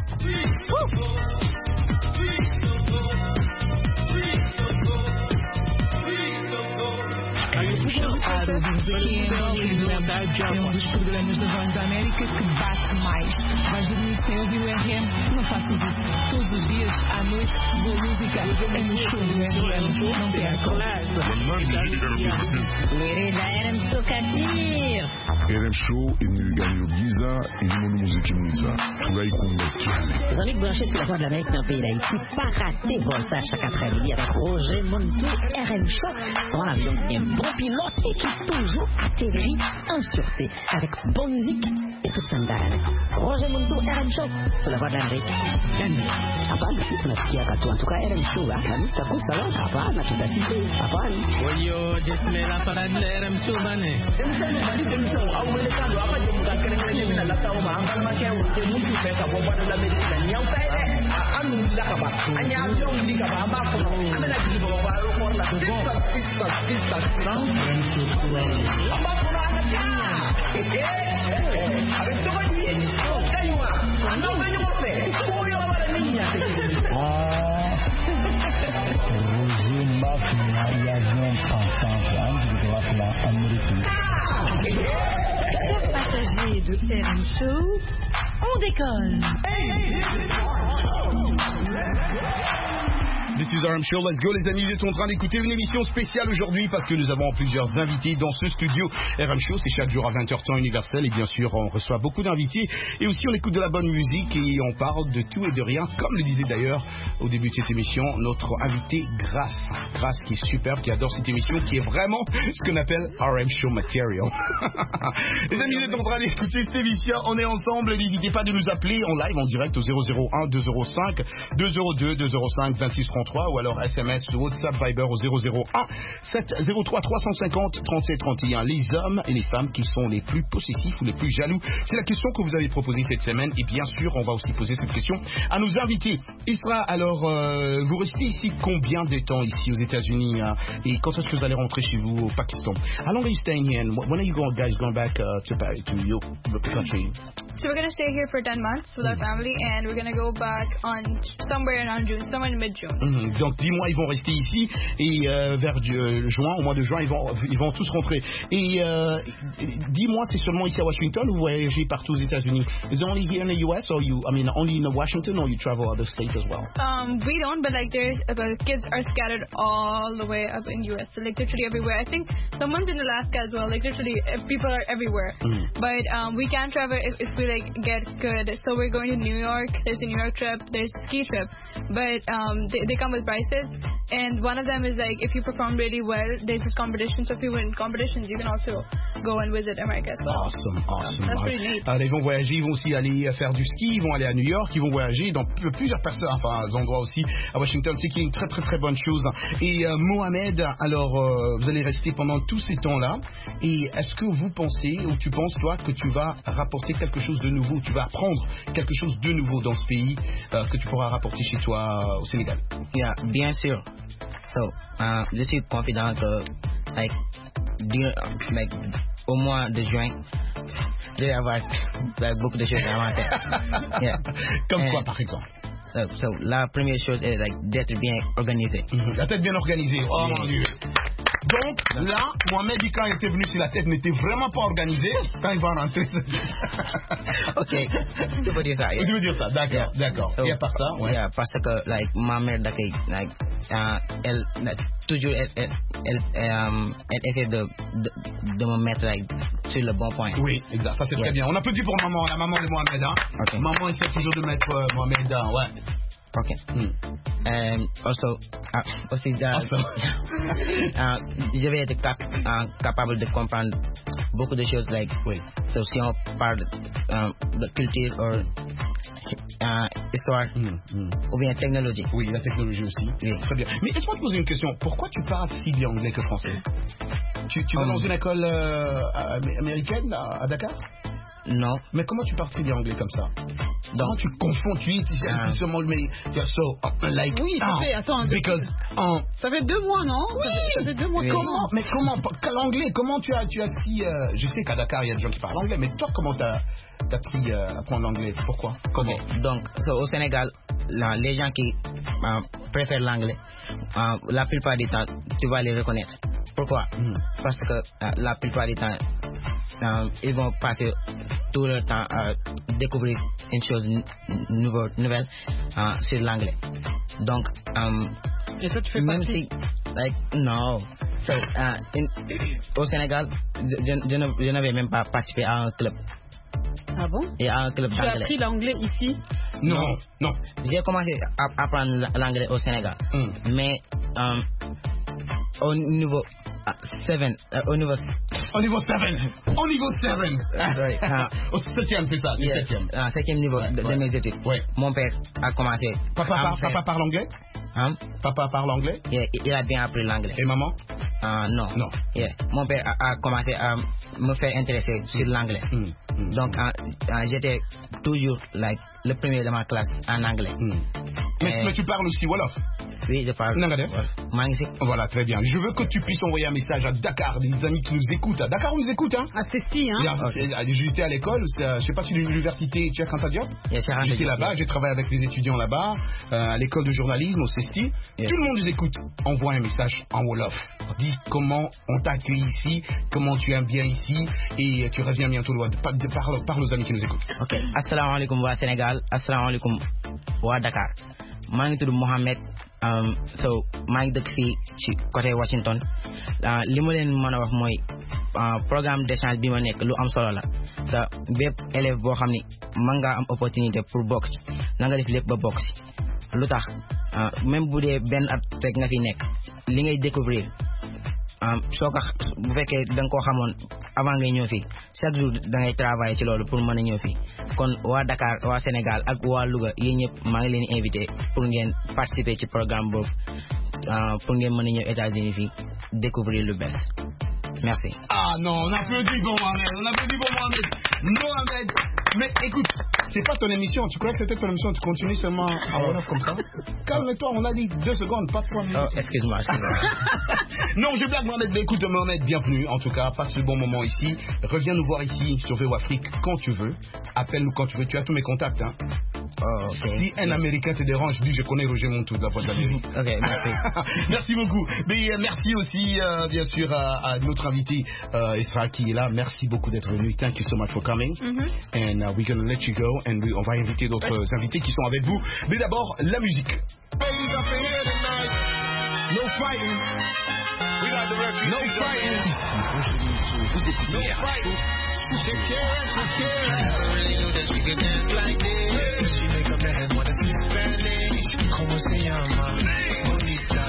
S3: Aro dos pequenos, é um dos programas da Voz da América que bate mais. Vais dormir sem ouvir o RM? Não faças isso. Todos os dias, à noite, boa música. É no show do RM. Não percam.
S5: Lerida RM Show Katir.
S6: RM Show, il gagne le Giza, et le monde musique Giza. Travaille comme
S15: Les amis branchés sur la Voix de l'Amérique dans le pays d'Haïti, pas rater Volta chaque après-midi avec Roger Montou, RM Show. Dans l'avion, il y a un bon pilote et qui est toujours atterri en sûreté avec bonne musique et tout ça d'arrêt. Roger Montou, RM Show, sur la Voix de l'Amérique. Hapana, si tunasikia katu. En tout cas, RM Show, hapana, sitakusa leo, hapana, tutasite, hapana.
S16: Oyo, jesmela para RM Show bane.
S3: Au mercado, apa je bukan keren-keren mina la tahu ma angkal macam wote mutu pe ka boba la medicina nyau pa anu la ka ba anya amjong di ka ba ba ko amela di boba ba ro ko la go pista round and to apa ko na anya habe to ba di kaywa ando ba yo pe ko yo ba la niña Zumba finalização ensemble antes de la Amérique.
S2: Chers passagers de RM Show, on décolle.
S1: This is RM Show, let's go les amis, vous êtes en train d'écouter une émission spéciale aujourd'hui parce que nous avons plusieurs invités dans ce studio. RM Show, c'est chaque jour à 20h temps universel et bien sûr on reçoit beaucoup d'invités et aussi on écoute de la bonne musique et on parle de tout et de rien, comme le disait d'ailleurs au début de cette émission notre invité Grace qui est superbe, qui adore cette émission, qui est vraiment ce qu'on appelle RM Show material. Les amis, vous êtes en train d'écouter cette émission, on est ensemble, n'hésitez pas de nous appeler en live, en direct au 001 205 202 205 26 33 ou alors SMS ou WhatsApp Viber au 001 703 350 37 31. Les hommes et les femmes qui sont les plus possessifs ou les plus jaloux, c'est la question que vous avez proposée cette semaine et bien sûr on va aussi poser cette question à nos invités. Isra, alors vous restez ici combien de temps ici aux États-Unis et quand est-ce que vous allez rentrer chez vous au Pakistan? How long are you staying here and when are you guys going back to your country?
S13: So we're going to stay here for 10 months with our family and we're going to go back on somewhere around June, somewhere in mid-June.
S1: Donc 10 mois ils vont rester ici et vers juin, au mois de juin ils vont tous rentrer. Et 10 mois c'est seulement ici à Washington ou vous voyagez partout aux États-Unis? Is it only here in the US or only in Washington or you travel other states as well?
S13: We don't, but the kids are scattered all the way up in US, so like literally everywhere. I think someone's in Alaska as well, like literally people are everywhere. But we can travel if we like get good. So we're going to New York. There's a New York trip. There's a ski trip, but they come with prices. And one of them is like if you perform really well, there's this competition. So if you win competitions, you can also go and visit America as well.
S1: Awesome.
S13: That's pretty neat.
S1: Alors, ils vont voyager, ils vont aussi aller faire du ski, ils vont aller à New York, ils vont voyager dans plusieurs endroits aussi à Washington. C'est qui est une très très très bonne chose. Et Mohamed, alors vous allez rester pendant tous ces temps-là. Et est-ce que vous pensez ou tu penses toi que tu vas rapporter quelque chose de nouveau, tu vas apprendre quelque chose de nouveau dans ce pays que tu pourras rapporter chez toi au Sénégal?
S14: Yeah, bien sûr. So, je suis confident que au mois de juin, je vais avoir beaucoup de choses à inventer. Yeah.
S1: Comme quoi par exemple?
S14: So, la première chose est d'être bien organisé.
S1: La tête bien organisée, oh mon Dieu. Donc là, Mohamed, quand il était venu, si la tête n'était vraiment pas organisée, quand il va rentrer.
S14: Ok, tu peux dire ça.
S1: Tu veux dire ça, d'accord.
S14: So,
S1: et à part ça,
S14: yeah, parce que ma mère toujours elle essaie de me mettre like, sur le bon point.
S1: Oui, exact, ça c'est très bien. On applaudit pour maman, la maman de Mohamed. Hein. Okay. Maman essaie toujours de mettre Mohamed dans, ouais.
S14: Okay. Also, je vais être capable de comprendre beaucoup de choses, like, so, si on parle de culture ou histoire ou bien technologie.
S1: Oui, la technologie aussi. Oui. Très bien. Mais laisse-moi te poser une question. Pourquoi tu parles si bien anglais que français? Tu vas dans une école américaine à Dakar?
S14: Non.
S1: Mais comment tu parles très bien anglais comme ça? Comment tu confonds, tu es seulement le like.
S11: Oui, ça fait, attends.
S1: Because,
S11: ça fait 2 mois, non?
S1: Oui.
S11: Ça fait 2 mois.
S1: Comment? Mais comment? L'anglais, comment tu as si... je sais qu'à Dakar, il y a des gens qui parlent anglais, mais toi, comment t'as appris à apprendre l'anglais? Pourquoi? Comment?
S14: Okay. Donc, au Sénégal, les gens qui préfèrent l'anglais, la plupart du temps, tu vas les reconnaître. Pourquoi? Parce que la plupart du temps, ils vont passer tout leur temps à découvrir une chose nouvelle sur l'anglais. Donc,
S11: et ça, tu fais
S14: même
S11: partie?
S14: Si, like, no. So, au Sénégal, je n'avais même pas participé à un club.
S11: Ah bon?
S14: Et à un club d'anglais.
S11: Tu as appris l'anglais ici?
S1: Non.
S14: J'ai commencé à apprendre l'anglais au Sénégal. Mais au niveau 7. Au niveau 7.
S1: Au 7e, c'est ça.
S14: Yes. 7e niveau de mes études.
S1: Ouais.
S14: Mon père a commencé.
S1: Papa parle anglais? Papa parle anglais?
S14: Il a bien appris l'anglais.
S1: Et maman?
S14: Non. Yeah. Mon père a commencé à me faire intéresser sur l'anglais. Donc, j'étais toujours like, le premier de ma classe en anglais.
S1: Mais tu parles aussi Wolof?
S14: Oui, je parle. Magnifique.
S1: Voilà, très bien. Je veux que tu puisses envoyer un message à Dakar, des amis qui nous écoutent. À Dakar, on nous écoute, hein?
S11: Ah, c'est si, hein?
S1: J'étais à l'école, je sais pas si l'université Cheikh Anta Diop. J'étais là-bas, j'ai travaillé avec des étudiants là-bas, à l'école de journalisme, au CESTI. Tout le monde nous écoute. Envoie un message en Wolof. Dis comment on t'a accueilli ici, comment tu aimes bien ici, et tu reviens bientôt. Parle aux amis qui nous écoutent.
S14: Ok. Assalamu alaikum wa Sénégal. Assalamu alaikum wa Dakar. maa ngi tudd Mohamed maa ngi dëkk fii ci côté Washington li ma leen mën a wax mooy programme d'échange bi ma nekk lu am solo la te bépp élève boo xam ni mën ngaa am opportunité pour bokk ci na nga def lépp ba bokk ci lu tax même bu dee benn at rek nga fi nekk li ngay découvrir soo ko bu fekkee da nga koo xamoon avant ngay ñëw fii chaque jour da ngay travailler ci loolu pour mën a ñëw fii kon waa Dakar waa Sénégal ak waa Louga yéen ñëpp maa ngi leen invité pour ngeen participer ci programme boobu pour ngeen mën a ñëw États-Unis fii découvrir lu bees. Merci.
S1: Ah non, on applaudit pour Mohamed. Mohamed, mais écoute, c'est pas ton émission. Tu croyais que c'était ton émission? Tu continues seulement à Wolof comme ça? Calme-toi, on a dit 2 secondes, pas 3 minutes.
S14: Oh, excuse-moi.
S1: Non, je blague Mohamed, mais écoute Mohamed, bienvenue. En tout cas, passe le bon moment ici. Reviens nous voir ici sur VO Afrique quand tu veux. Appelle-nous quand tu veux. Tu as tous mes contacts, hein?
S14: Oh, okay.
S1: Si un Américain te dérange, dis je connais Roger Montou de la Voix de l'Amérique.
S14: Ok, merci.
S1: Merci beaucoup. Mais merci aussi, bien sûr, à notre invité Esra qui est là. Merci beaucoup d'être venu. Thank you so much for coming. And we're going to let you go. And on va inviter d'autres invités qui sont avec vous. Mais d'abord, la musique.
S8: No fighting. We got the refugees. No fighting. No fighting. Shakira. I really knew that she could dance like this. She make up her head wanna speak Spanish. Como se llama? Bonita.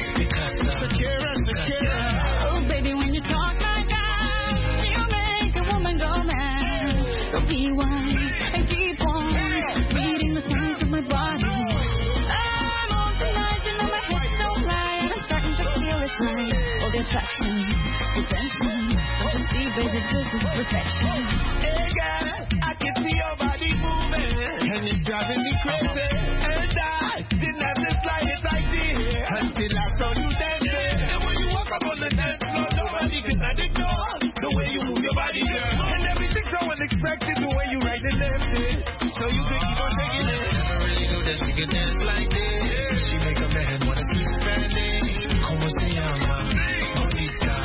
S8: Shakira.
S5: Oh, baby, when you talk like that, you make a woman go mad. So be wise and keep on reading the signs of my body. I'm on tonight, you know my head's so light. I'm starting to feel it's right. All the attraction, the tension. Don't you see, baby, this is perfection.
S8: Hey, girl, I can see your body moving, and it's driving me crazy. And I didn't have the slightest idea until I saw you dancing. And when you walk up on the dance floor, nobody can ignore the way you move your body, girl. And everything's so unexpected, the way you right and left it. So you could keep on taking it. Never really knew that she could dance like this. She make up her head wanna speak Spanish. Como se llama? Bonita.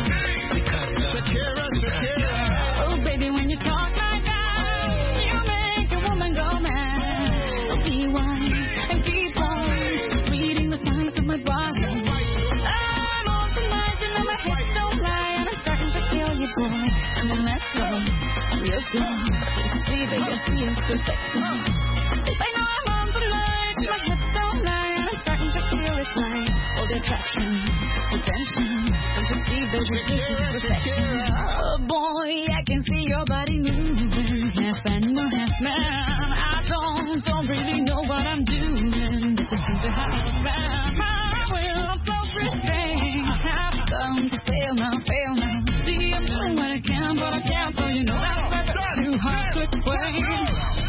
S8: Shakira.
S5: Oh, baby, when you talk like that, you make a woman go mad. So be wise and keep on reading the signs of my body. this boy. I mean, let's go. Real slow. Don't you see that your skin is so sexy? If I know I'm on tonight, my hips don't lie, and I'm starting to feel it's like all the attraction, attention. Don't you see that your skin is perfection? Oh boy, I can see your body moving, half animal, half man. I don't really know what I'm doing. It's a thing to have around. My will, I'm self-restrained. Have fun, fail now. See, I'm doing what I can, but I can't, so you know that's too hard to explain.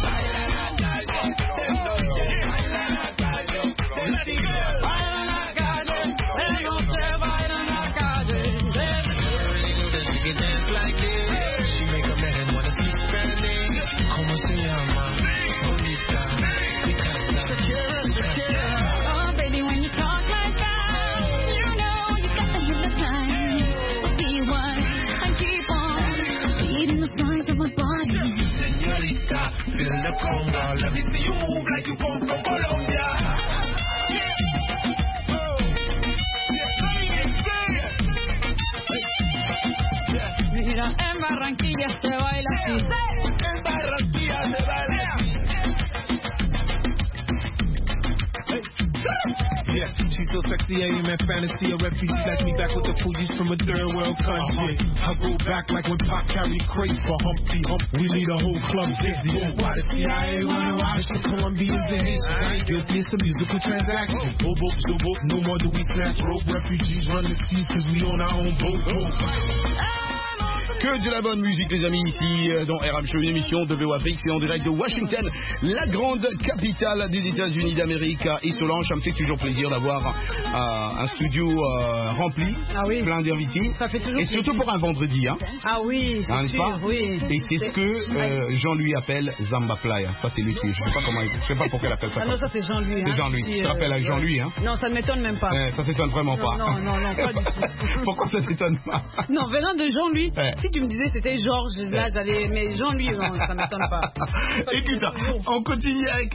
S8: Feel the conga, let me see you move like you come from Colombia.
S11: Mira, en Barranquilla se baila así.
S8: En Barranquilla se baila así.
S17: Yeah, she feels sexy, I am in fantasy. A refugee like me back with the Fugees from a third world country. I go back like when Pop carried crates for Humpty Hump. We need a whole club dizzy. Why the CIA wanna watch the Colombians and Haitians? I ain't guilty, it's a musical transaction. Bobo, no more do we snatch rope. Refugees run the seas cause we on our own boat.
S1: Que de la bonne musique, les amis, ici dans RM Show, une émission de VO Afrique. C'est en direct de Washington, la grande capitale des États-Unis d'Amérique. Et Solange, ça me fait toujours plaisir d'avoir un studio rempli, plein d'invités.
S11: Ça fait toujours
S1: plaisir. Et surtout pour un vendredi. Hein.
S11: Ah oui, c'est sûr, oui.
S1: Et c'est ce que Jean-Louis appelle Zamba Playa. Ça, c'est lui qui. Je sais pas pourquoi il appelle ça.
S11: Ah non, ça c'est Jean-Louis.
S1: C'est Jean-Louis. Tu te rappelles avec Jean-Louis, hein?
S11: Non, ça ne m'étonne même pas.
S1: Ça t'étonne vraiment pas.
S11: Non, pas du tout.
S1: Pourquoi ça t'étonne pas?
S11: Non, venant de Jean-Louis, si tu me disais c'était Georges, là j'allais. Mais Jean-Louis, non, ça m'étonne pas.
S1: Écoute, on continue avec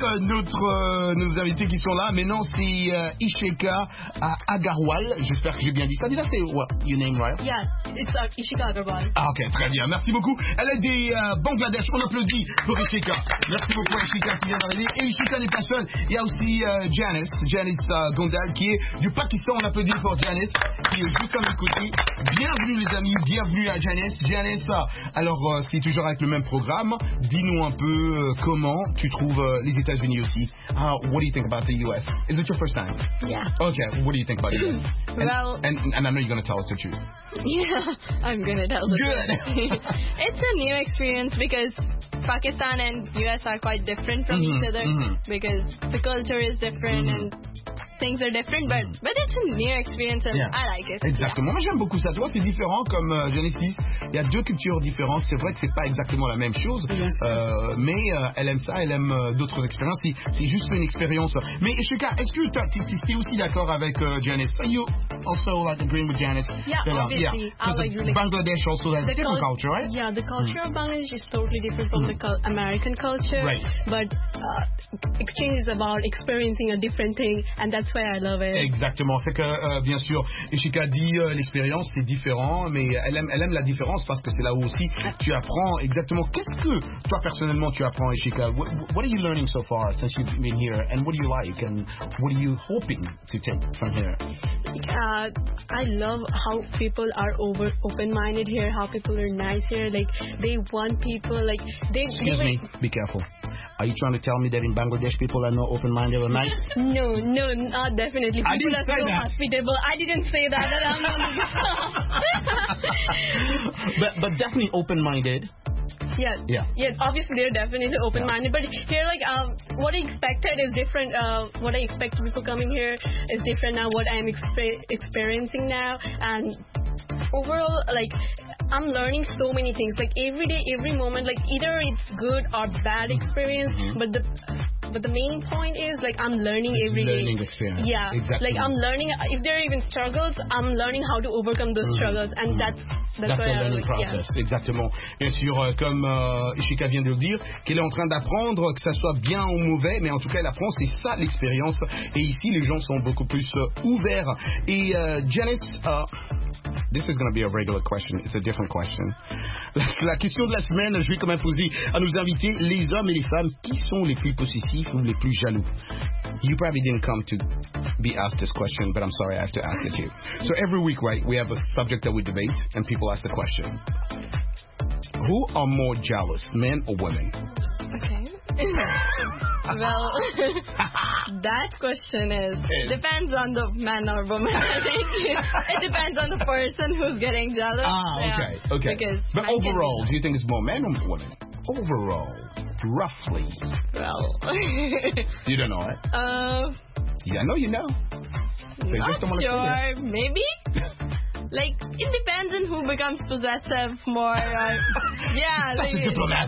S1: nos invités qui sont là. Maintenant, c'est Isheka Agarwal. J'espère que j'ai bien dit ça. Did I say what your name right?
S18: Yeah, it's Isheka Agarwal.
S1: Ah, ok, très bien. Merci beaucoup. Elle est des Bangladesh. On applaudit pour Isheka. Merci beaucoup, Isheka, qui vient d'arriver. Et Isheka n'est pas seule. Il y a aussi Janice Gondal, qui est du Pakistan. On applaudit pour Janice, qui est juste à mes côtés. Bienvenue, les amis. Bienvenue à Janice. Janice, alors, c'est toujours avec le même programme. Dis-nous un peu comment tu trouves les États-Unis aussi. What do you think about the U.S.? Is it your first time?
S18: Yeah.
S1: Okay, what do you think about the U.S.? And I know you're going to tell us the truth.
S18: Yeah, I'm going to tell the truth.
S1: Good.
S18: It's a new experience because Pakistan and U.S. are quite different from each other because the culture is different and things are different, but it's a new experience and I like it.
S1: Exactement. Moi, j'aime beaucoup ça. Tu vois, c'est différent comme Genesis. Il y a deux cultures différentes. C'est vrai que c'est pas exactement la même chose, mais elle aime ça, elle aime d'autres expériences. C'est juste une expérience. Mais Isheka, est-ce que tu es aussi d'accord avec Janice? Are you also like agreeing with Janice?
S18: Yeah, obviously.
S1: Yeah. Bangladesh also has different culture, right?
S18: Yeah, the culture of Bangladesh is totally different from the American culture.
S1: Right.
S18: But exchange is about experiencing a different thing, and that's why I love it.
S1: Exactement. C'est que, bien sûr, Isheka dit l'expérience c'est différent, mais elle aime la différence parce que c'est là où aussi tu apprends exactement. Qu'est-ce que toi personnellement tu apprends, Isheka? What are you learning so far since you've been here, and what do you like, and what are you hoping to take from here?
S18: I love how people are open-minded here, how people are nice here. Like they want people, like they.
S1: Excuse me. Be careful. Are you trying to tell me that in Bangladesh people are not open-minded or nice?
S18: No, not definitely. People
S1: I didn't
S18: are
S1: say
S18: so
S1: that.
S18: hospitable. I didn't say that.
S1: but definitely open-minded.
S18: Yeah. Obviously, they're definitely open-minded. But here, like, what I expected is different. What I expect people coming here is different now. What I'm experiencing now, and overall, like, I'm learning so many things. Like every day, every moment, like either it's good or bad experience. But but the main point is like I'm learning every day.
S1: Learning experience.
S18: Yeah,
S1: exactly.
S18: like I'm learning. If there are even struggles, I'm learning how to overcome those struggles, and that's
S1: a learning process. Exactement. Bien sûr, comme Ishika vient de le dire, qu'elle est en train d'apprendre, que ça soit bien ou mauvais, mais en tout cas elle apprend, c'est ça l'expérience. Et ici, les gens sont beaucoup plus ouverts. Et Janice, this is going to be a regular question. It's a different question. La question de la semaine, je vais quand même poser à nos invités, les hommes et les femmes, qui sont les plus possessifs ou les plus jaloux? You probably didn't come to be asked this question, but I'm sorry, I have to ask it to you. So every week, right, we have a subject that we debate, and people ask the question. Who are more jealous, men or women?
S13: Okay. Well, that question depends on the man or woman. I think it depends on the person who's getting jealous.
S1: Okay.
S13: Because
S1: but overall, do you think it's more men or women? Overall, roughly.
S13: Well,
S1: you don't know it. Yeah, I know you know.
S13: Not sure. Maybe. Like, it depends on who becomes possessive more. Yeah.
S1: That's a diplomat.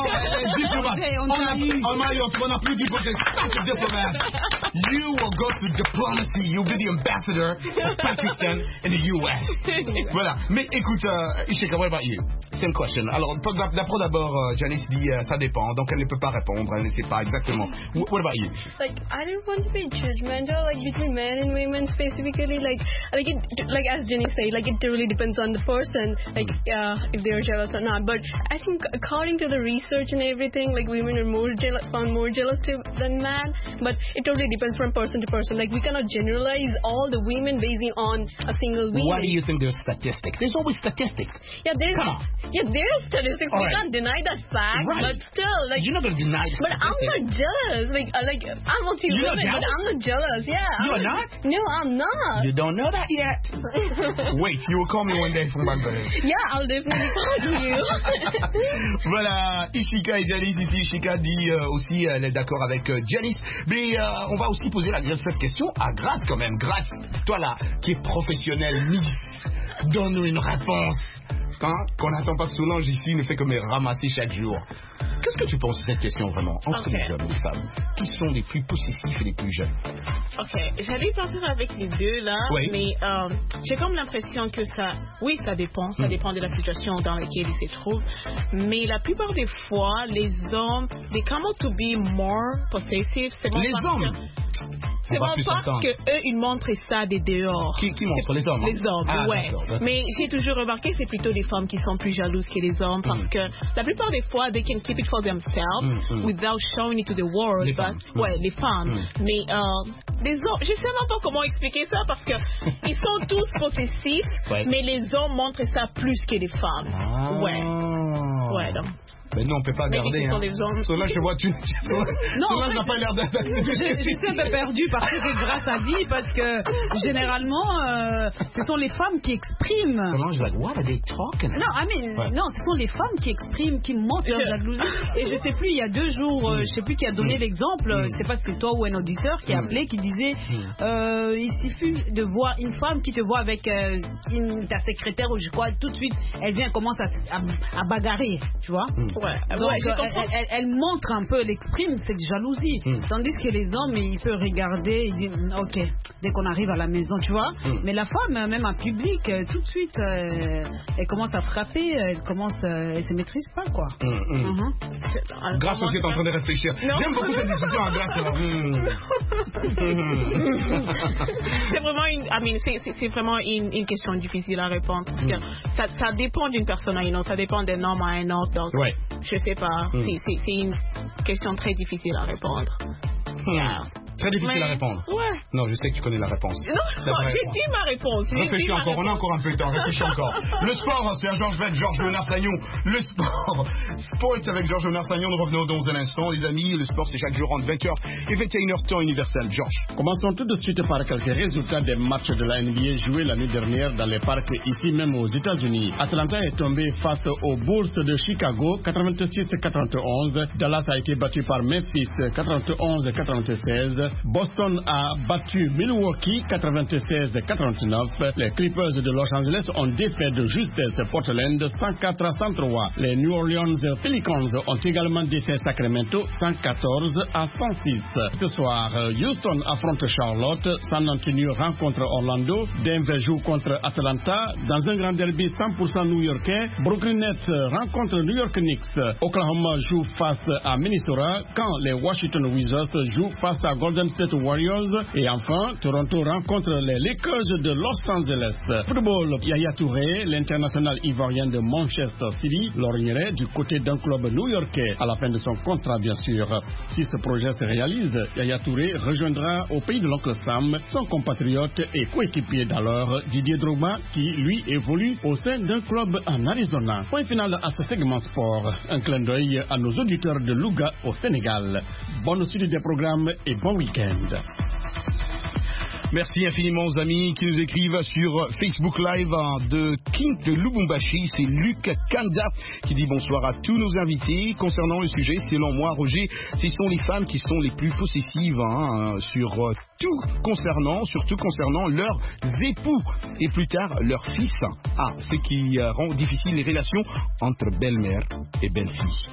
S1: On a plus d'hypocrite. That's a diplomat. You will go to diplomacy. You'll be the ambassador of Pakistan in the U.S. Voilà. Mais écoute, Ishika, what about you? Same question. Alors, d'abord, Janice dit ça dépend. Donc, elle ne peut pas répondre. Elle ne sait pas exactement. What about you?
S18: Like, I don't want to be judgmental, like, between men and women specifically. Like as Jenny said, like, it really depends on the person, like, if they're jealous or not. But I think according to the research and everything, like, women are found more jealous than men. But it totally depends from person to person. Like, we cannot generalize all the women basing on a single woman.
S1: Why do you think there's statistics? There's always statistics.
S18: Yeah, there are statistics. We can't deny that fact. Right. But still, like,
S1: you're not gonna deny the
S18: statistics. But I'm not jealous. Like I'm not too women, but I'm not jealous. Yeah.
S1: You are not?
S18: No, I'm not.
S1: You don't know that yet. Wait, you will call me one day from Bangladesh.
S18: Yeah, I'll definitely call you.
S1: Voilà, Ishika et Janice ici. Ishika dit aussi, elle est d'accord avec Janice. Mais on va aussi poser cette question à Grace quand même. Grace, toi là, qui est professionnelle, Miss, donne-nous une réponse. Qu'on n'attend pas Solange ici, ne fait que me ramasser chaque jour. Qu'est-ce que tu penses de cette question vraiment, entre les hommes et les femmes? Qui sont les plus possessifs et les plus jeunes?
S12: Ok, j'allais partir avec les deux là, mais j'ai comme l'impression que ça dépend, ça dépend de la situation dans laquelle ils se trouvent. Mais la plupart des fois, les hommes, they come out to be more possessive. C'est bon c'est bon parce que eux ils montrent ça des dehors.
S1: Qui montre les hommes?
S12: Les hommes, ouais. Mais j'ai toujours remarqué c'est plutôt les femmes qui sont plus jalouses que les hommes parce que la plupart des fois they can keep it for themselves without showing it to the world. Les femmes. Mais les hommes, je sais même pas comment expliquer ça parce que ils sont tous possessifs, mais les hommes montrent ça plus que les femmes. Ouais, donc.
S1: Mais non, on peut pas garder. Solange, je vois, Solange n'a pas l'air d'être.
S11: Je suis un peu perdue parce que Grace a dit, parce que généralement, ce sont les femmes qui expriment.
S1: Solange, like, what are they talking about?
S11: Non, ce sont les femmes qui expriment, qui montrent leur jalousie. Et je sais plus, il y a 2 jours, je sais plus qui a donné l'exemple, je sais pas si c'était toi ou un auditeur qui a appelé, qui disait, il suffit de voir une femme qui te voit avec ta secrétaire ou je crois, tout de suite, elle vient, commence à bagarrer, tu vois. Donc, elle montre un peu, elle exprime cette jalousie. Tandis que les hommes, ils peuvent regarder, ils disent, ok, dès qu'on arrive à la maison, tu vois. Mais la femme, même en public, tout de suite, elle commence à frapper, elle se maîtrise pas, quoi.
S1: Grace aussi est en train de réfléchir. J'aime beaucoup cette discussion à Grace.
S12: C'est vraiment une question difficile à répondre. Parce que ça dépend d'une personne à une autre, ça dépend d'un homme à un autre. Donc, je sais pas, c'est une question très difficile à répondre.
S1: Très difficile à répondre. Non, je sais que tu connais la réponse.
S12: Non, j'ai dit ma réponse.
S1: Réfléchis encore, on a encore un peu de temps, réfléchis encore. Le sport, c'est à Georges Léonard Sagnon. Le sport avec Georges Léonard Sagnon. Nous revenons dans un instant, les amis. Le sport, c'est chaque jour entre 20h et 21h temps universel. Georges.
S19: Commençons tout de suite par quelques résultats des matchs de la NBA joués l'année dernière dans les parcs ici même aux États-Unis. Atlanta est tombé face aux Bulls de Chicago, 86-91. Dallas a été battu par Memphis, 91-96. Boston a battu Milwaukee 96-49. Les Clippers de Los Angeles ont défait de justesse Portland 104-103. Les New Orleans Pelicans ont également défait Sacramento 114-106. Ce soir, Houston affronte Charlotte, San Antonio rencontre Orlando, Denver joue contre Atlanta. Dans un grand derby 100% new-yorkais, Brooklyn Nets rencontre New York Knicks. Oklahoma joue face à Minnesota quand les Washington Wizards jouent face à Golden State Warriors. Et enfin, Toronto rencontre les Lakers de Los Angeles. Football, Yaya Touré, l'international ivoirien de Manchester City, lorgnerait du côté d'un club new-yorkais à la fin de son contrat, bien sûr. Si ce projet se réalise, Yaya Touré rejoindra au pays de l'oncle Sam son compatriote et coéquipier d'alors Didier Drogba, qui lui évolue au sein d'un club en Arizona. Point final à ce segment sport. Un clin d'œil à nos auditeurs de Louga au Sénégal. Bonne suite des programmes et bon week-end.
S1: Merci infiniment aux amis qui nous écrivent sur Facebook Live de King de Lubumbashi. C'est Luc Kanda qui dit bonsoir à tous nos invités. Concernant le sujet, selon moi, Roger, ce sont les femmes qui sont les plus possessives surtout concernant leurs époux et plus tard leurs fils. Ce qui rend difficile les relations entre belle-mère et belle-fille.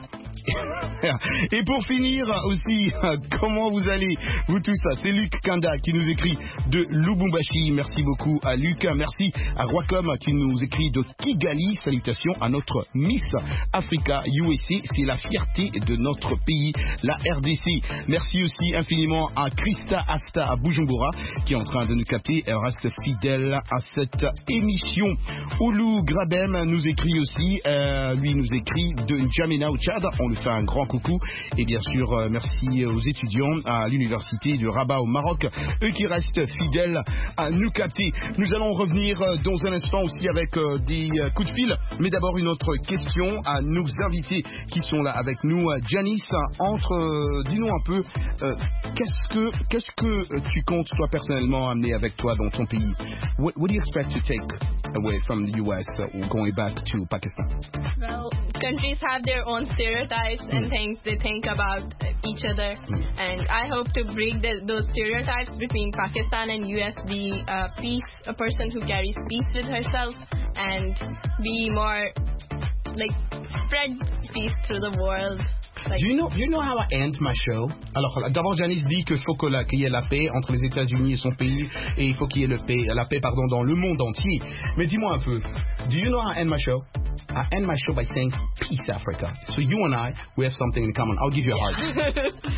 S1: Et pour finir aussi, comment vous allez, vous tous? C'est Luc Kanda qui nous écrit de Lubumbashi. Merci beaucoup à Luc. Merci à Roicom qui nous écrit de Kigali. Salutations à notre Miss Africa USA. C'est la fierté de notre pays, la RDC. Merci aussi infiniment à Krista Asta à Bujumbura qui est en train de nous capter. Elle reste fidèle à cette émission. Oulu Grabem nous écrit aussi. Lui nous écrit de N'Djamena au Tchad. On lui fait un grand coucou. Et bien sûr, merci aux étudiants à l'université de Rabat au Maroc. Eux qui restent fidèles à nous capter. Nous allons revenir dans un instant aussi avec des coups de fil. Mais d'abord une autre question à nos invités qui sont là avec nous. Janice, dis-nous un peu, qu'est-ce que tu comptes toi personnellement amener avec toi dans ton pays? What do you expect to take away from the US or going back to Pakistan?
S13: Well, countries have their own stereotypes and things they think about each other, and I hope to break those stereotypes between Pakistan and US, be a person who carries peace with herself and be more like spread peace through the world.
S1: Do you know how I end my show? Alors, d'abord, Janice dit qu'il faut qu'il y ait la paix entre les États-Unis et son pays, et il faut qu'il y ait la paix dans le monde entier. Mais dis-moi un peu, do you know how I end my show? I end my show by saying, peace, Africa. So you and I, we have something in common. I'll give you a heart.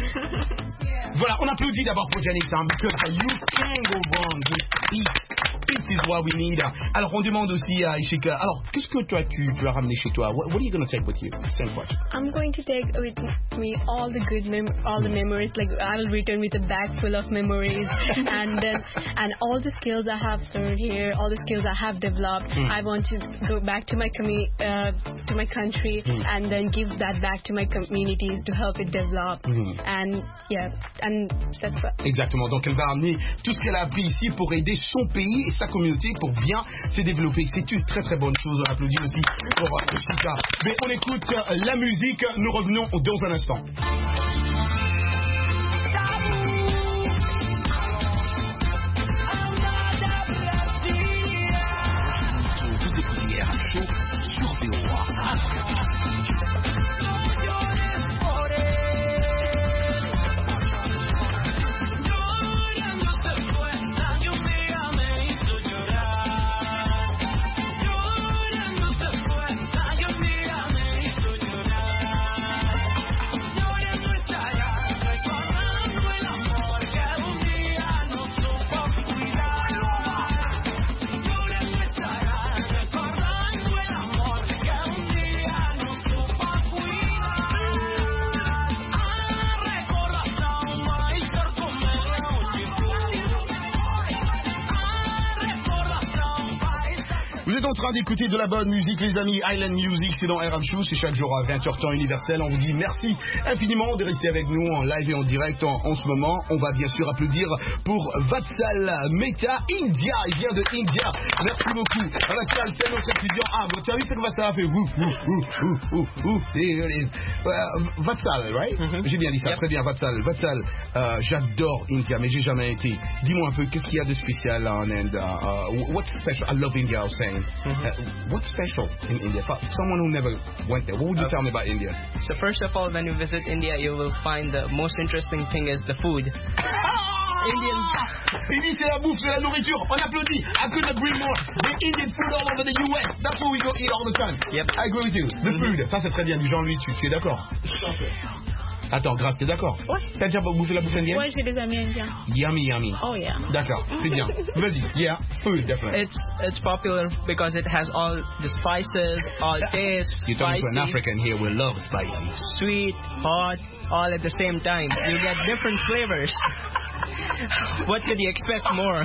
S1: Voilà, on applaudit d'abord pour Janice, because you can't go wrong with peace. Peace is what we need. Alors, on demande aussi à Ishika, alors, qu'est-ce que toi, tu as ramené chez toi? What are you going to take with you? Same question.
S18: I'm going to take with me all the good all the memories. Like, I will return with a bag full of memories. and all the skills I have learned here, all the skills I have developed, I want to go back to my country and then give that back to my communities to help it develop. And that's what.
S1: Exactement. Donc, elle va amener tout ce qu'elle a appris ici pour aider son pays et sa communauté pour bien se développer. C'est une très très bonne chose. On applaudit aussi pour Ishika. Mais on écoute la musique. Nous revenons dans un instant. Vous écoutez un show sur VOA. en train d'écouter de la bonne musique, les amis. Island Music, c'est dans RM Show. C'est chaque jour à 20h temps universel. On vous dit merci infiniment de rester avec nous en live et en direct en ce moment. On va bien sûr applaudir pour Vatsal Mehta India. Il vient de India. Merci beaucoup. Vatsal, c'est notre étudiant. Ah, tu as vu ce que Vatsal a fait? Vatsal, right? J'ai bien dit ça. Très bien, Vatsal. Vatsal, j'adore India, mais j'ai jamais été. Dis-moi un peu, qu'est-ce qu'il y a de spécial en Inde? What's special? I love India, I was saying. What's special in India? For someone who never went there, what would you tell me about India?
S20: So first of all, when you visit India, you will find the most interesting thing is the food.
S1: Indians. Il dit c'est la bouffe, c'est la nourriture. On applaudit. I couldn't agree more. The Indian food all over the US. That's what we go eat all the time.
S20: Yep.
S1: I agree with you. The food. Ça c'est très bien. Du Jean-Louis, tu es d'accord? Attends, Grâce, t'es d'accord?
S12: Ouais.
S1: T'as déjà bouffé la bouffe indienne?
S12: Ouais, j'ai des amis indiens.
S1: Yummy, yummy.
S12: Oh yeah.
S1: D'accord, c'est bien. Vas-y. Yeah, food, definitely.
S20: It's popular because it has all the spices, all tastes.
S1: You're talking to an African here. We love spicy.
S20: Sweet, hot, all at the same time. You get different flavors. What could you expect more?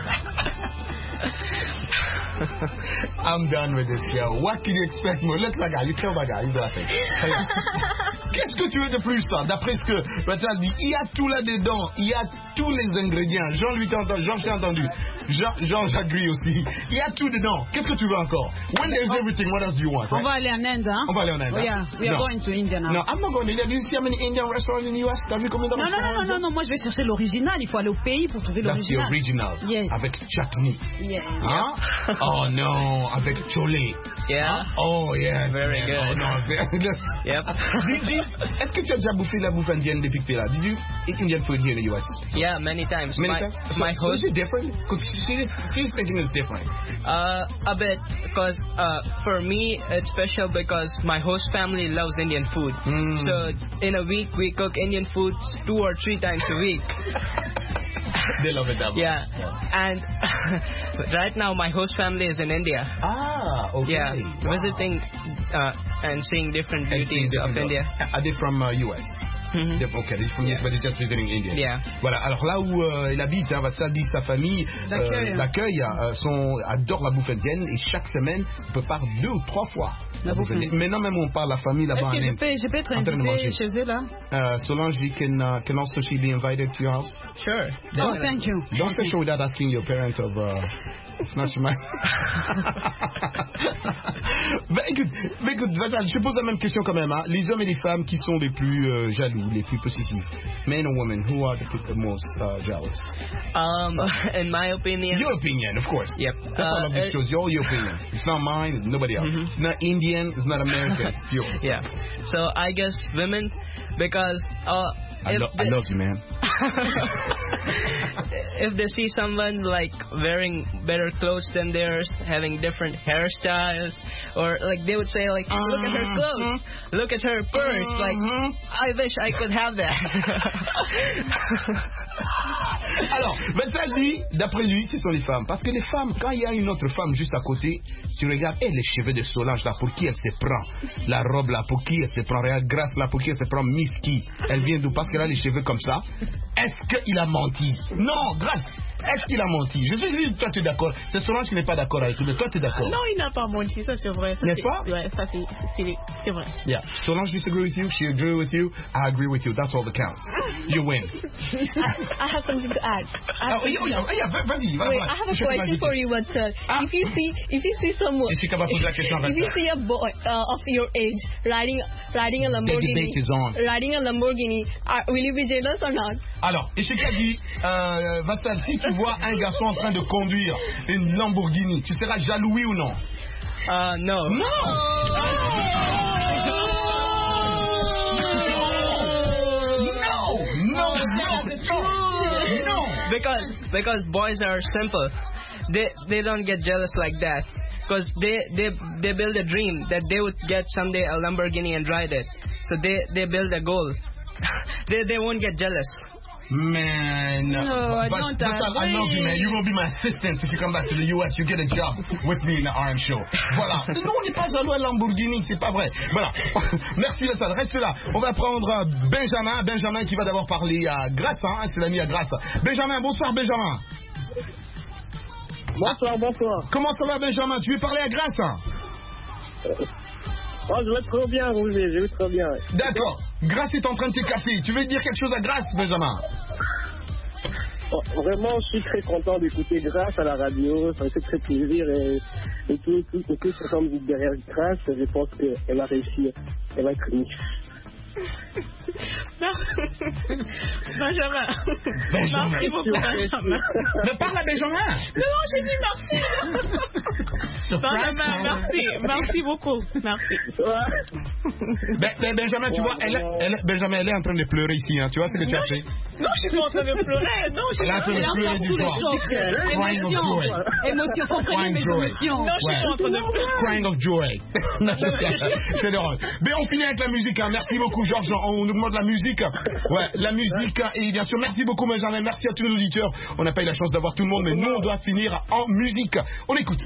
S1: I'm done with this show. What can you expect more? Look like you tell that guy, he's laughing. Qu'est-ce que tu veux de plus, ça? D'après ce que Vatsal dit, il y a tout là-dedans. Il y a tous les ingrédients. Jean-Louis t'a entendu, Jean, je t'ai entendu. Jean, j'agree aussi. Il y a tout dedans. Qu'est-ce que tu veux encore? When there's everything, what else do you want?
S11: On va aller en Inde, hein?
S1: On va aller en Inde.
S11: Oh, yeah. We are going to India now.
S1: No, I'm not going to India. Do you see how many Indian restaurants in the US? T'as vu combien de restaurants?
S11: Non, moi je vais chercher l'original. Il faut aller au pays pour trouver l'original.
S1: That's the original.
S11: Yes.
S1: Avec chutney.
S11: Yeah.
S1: Hein? Oh non, avec cholé.
S20: Yeah.
S1: Oh yes.
S20: Very good.
S1: Oh no, very good.
S20: Yep.
S1: Est-ce que tu as déjà bouffé la bouffe indienne depuis que tu es là? Did you eat Indian food here in the US?
S20: Yeah, many times.
S1: Many times?
S20: My
S1: So
S20: host.
S1: is it different? Because she's thinking it's different.
S20: A bit, because for me it's special because my host family loves Indian food. So in a week we cook Indian food 2 or 3 times a week.
S1: They love it that much.
S20: Yeah. And right now my host family is in India.
S1: Ah, okay.
S20: Yeah,
S1: Wow.
S20: visiting and seeing different beauties of India.
S1: Are they from US? Okay, they're from US, but they're just visiting India.
S20: Yeah.
S1: Voilà, alors là où il habite, Vatsal dit sa famille d'accueil adore la bouffe indienne et chaque semaine, il peut part 2 ou 3 fois. La bouffe indienne. Maintenant même on parle la famille là-bas en Inde.
S11: Je peux être invité chez eux là?
S1: Solange, can also she be invited to your house?
S20: Sure.
S11: Oh, thank you.
S1: Don't say so without asking your parents of national. Écoute, Vatsal, je te pose la même question quand même. Hein. Les hommes et les femmes qui sont les plus jaloux, les plus possessifs. Men or women, who are the most jealous?
S20: In my opinion.
S1: Your opinion, of course.
S20: Yep.
S1: That's all of this shows. Your opinion. It's not mine. It's nobody else. It's not Indian. It's not American. It's yours.
S20: Yeah. So I guess women, because
S1: I love you, man.
S20: If they see someone like wearing better clothes than theirs, having different hairstyles, or like they would say like, look at her clothes, look at her purse, like I wish I could have that.
S1: Alors, Vatsal dit, d'après lui, ce sont les femmes. Parce que les femmes, quand il y a une autre femme juste à côté, tu regardes, les cheveux de Solange là, pour qui elle se prend? La robe là, pour qui elle se prend? Regarde, Grâce là, pour qui elle se prend? Miss qui? Elle vient d'où? Parce qu'elle a les cheveux comme ça. Est-ce qu'il a menti? Non, Grâce, est-ce qu'il a menti? Je suis sûr que toi tu es d'accord. C'est Solange qui n'est pas d'accord avec toi, mais toi tu es d'accord.
S12: Non, il n'a pas menti, ça c'est vrai.
S1: N'est-ce pas?
S12: Ouais, ça c'est vrai.
S1: Yeah, Solange disagree with you, she agree with you, I agree with you, that's all that counts. You win.
S18: I have something to add.
S1: Vas-y.
S18: Wait, I have a question for you, Vatsal. If you see someone, if you see a boy of your age riding a Lamborghini,
S1: the debate is on.
S18: Riding a Lamborghini, will you be jealous or not?
S1: Alors, Ishika dit, Vatsal, si tu vois un garçon en train de conduire une Lamborghini, tu seras jaloux, oui ou non?
S20: No. No. Because boys are simple. They don't get jealous like that. Because they build a dream that they would get someday a Lamborghini and ride it. So they build a goal. they won't get jealous.
S1: Man,
S11: no, I don't.
S1: I love you, man. You're gonna be my assistant if you come back to the US. You get a job with me in the RM Show. Voilà. Non, on n'est pas jaloux à Lamborghini, c'est pas vrai. Voilà. Merci Vatsal. Reste là. On va prendre Benjamin qui va d'abord parler à Grâce. Hein. C'est l'ami à Grâce. Benjamin, bonsoir Benjamin.
S21: Bonsoir.
S1: Comment ça va, Benjamin? Tu veux parler à Grace?
S21: Je vais trop bien, Roger, je vais trop bien.
S1: D'accord. Grace est en train de te casser. Tu veux dire quelque chose à Grace, Benjamin?
S21: Vraiment, je suis très content d'écouter Grace à la radio. Ça me fait très plaisir. Et tout ce qu'on dit derrière Grace, je pense qu'elle va réussir. Elle va être riche.
S12: Benjamin. Merci beaucoup, Benjamin.
S1: Mais parle à Benjamin.
S12: Non, j'ai dit merci. Benjamin, merci beaucoup. Merci.
S1: Benjamin, tu vois, Benjamin, elle est en train de pleurer ici, hein. Tu vois ce que tu as fait?
S12: Non, je suis pas en train de pleurer. Non, je suis
S1: en train de pleurer du soir. Crying of joy.
S11: Émotion, comprenez mes émotions.
S12: Non, je suis pas en train de pleurer.
S1: Crying of joy. C'est drôle. Mais on finit avec la musique, hein. Merci beaucoup, Georges. On nous demande la musique. Ouais, la musique. Et bien sûr, merci beaucoup, Benjamin. Merci à tous nos auditeurs. On n'a pas eu la chance d'avoir tout le monde, mais nous, on doit finir en musique. On écoute.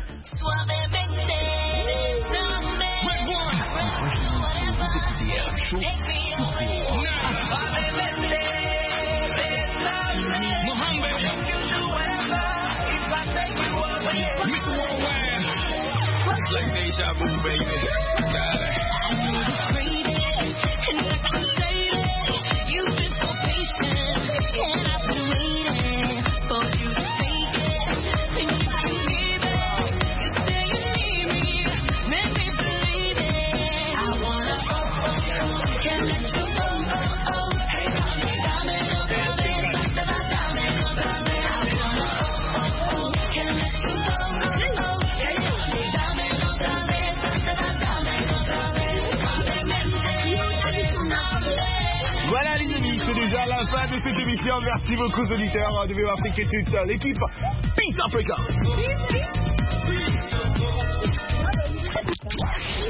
S8: Like deja vu, baby.
S5: You've been so patient, and I've been waiting for you to take it. Think you can leave it. You say you need me, make me believe it. I wanna can't let you go. Hey, dame otra vez, dame otra vez. I wanna can't let you go. Hey, dame otra vez, dame otra vez.
S1: Voilà les amis, c'est déjà la fin de cette émission. Merci beaucoup aux auditeurs de VO Afrique et toute l'équipe. Peace Africa.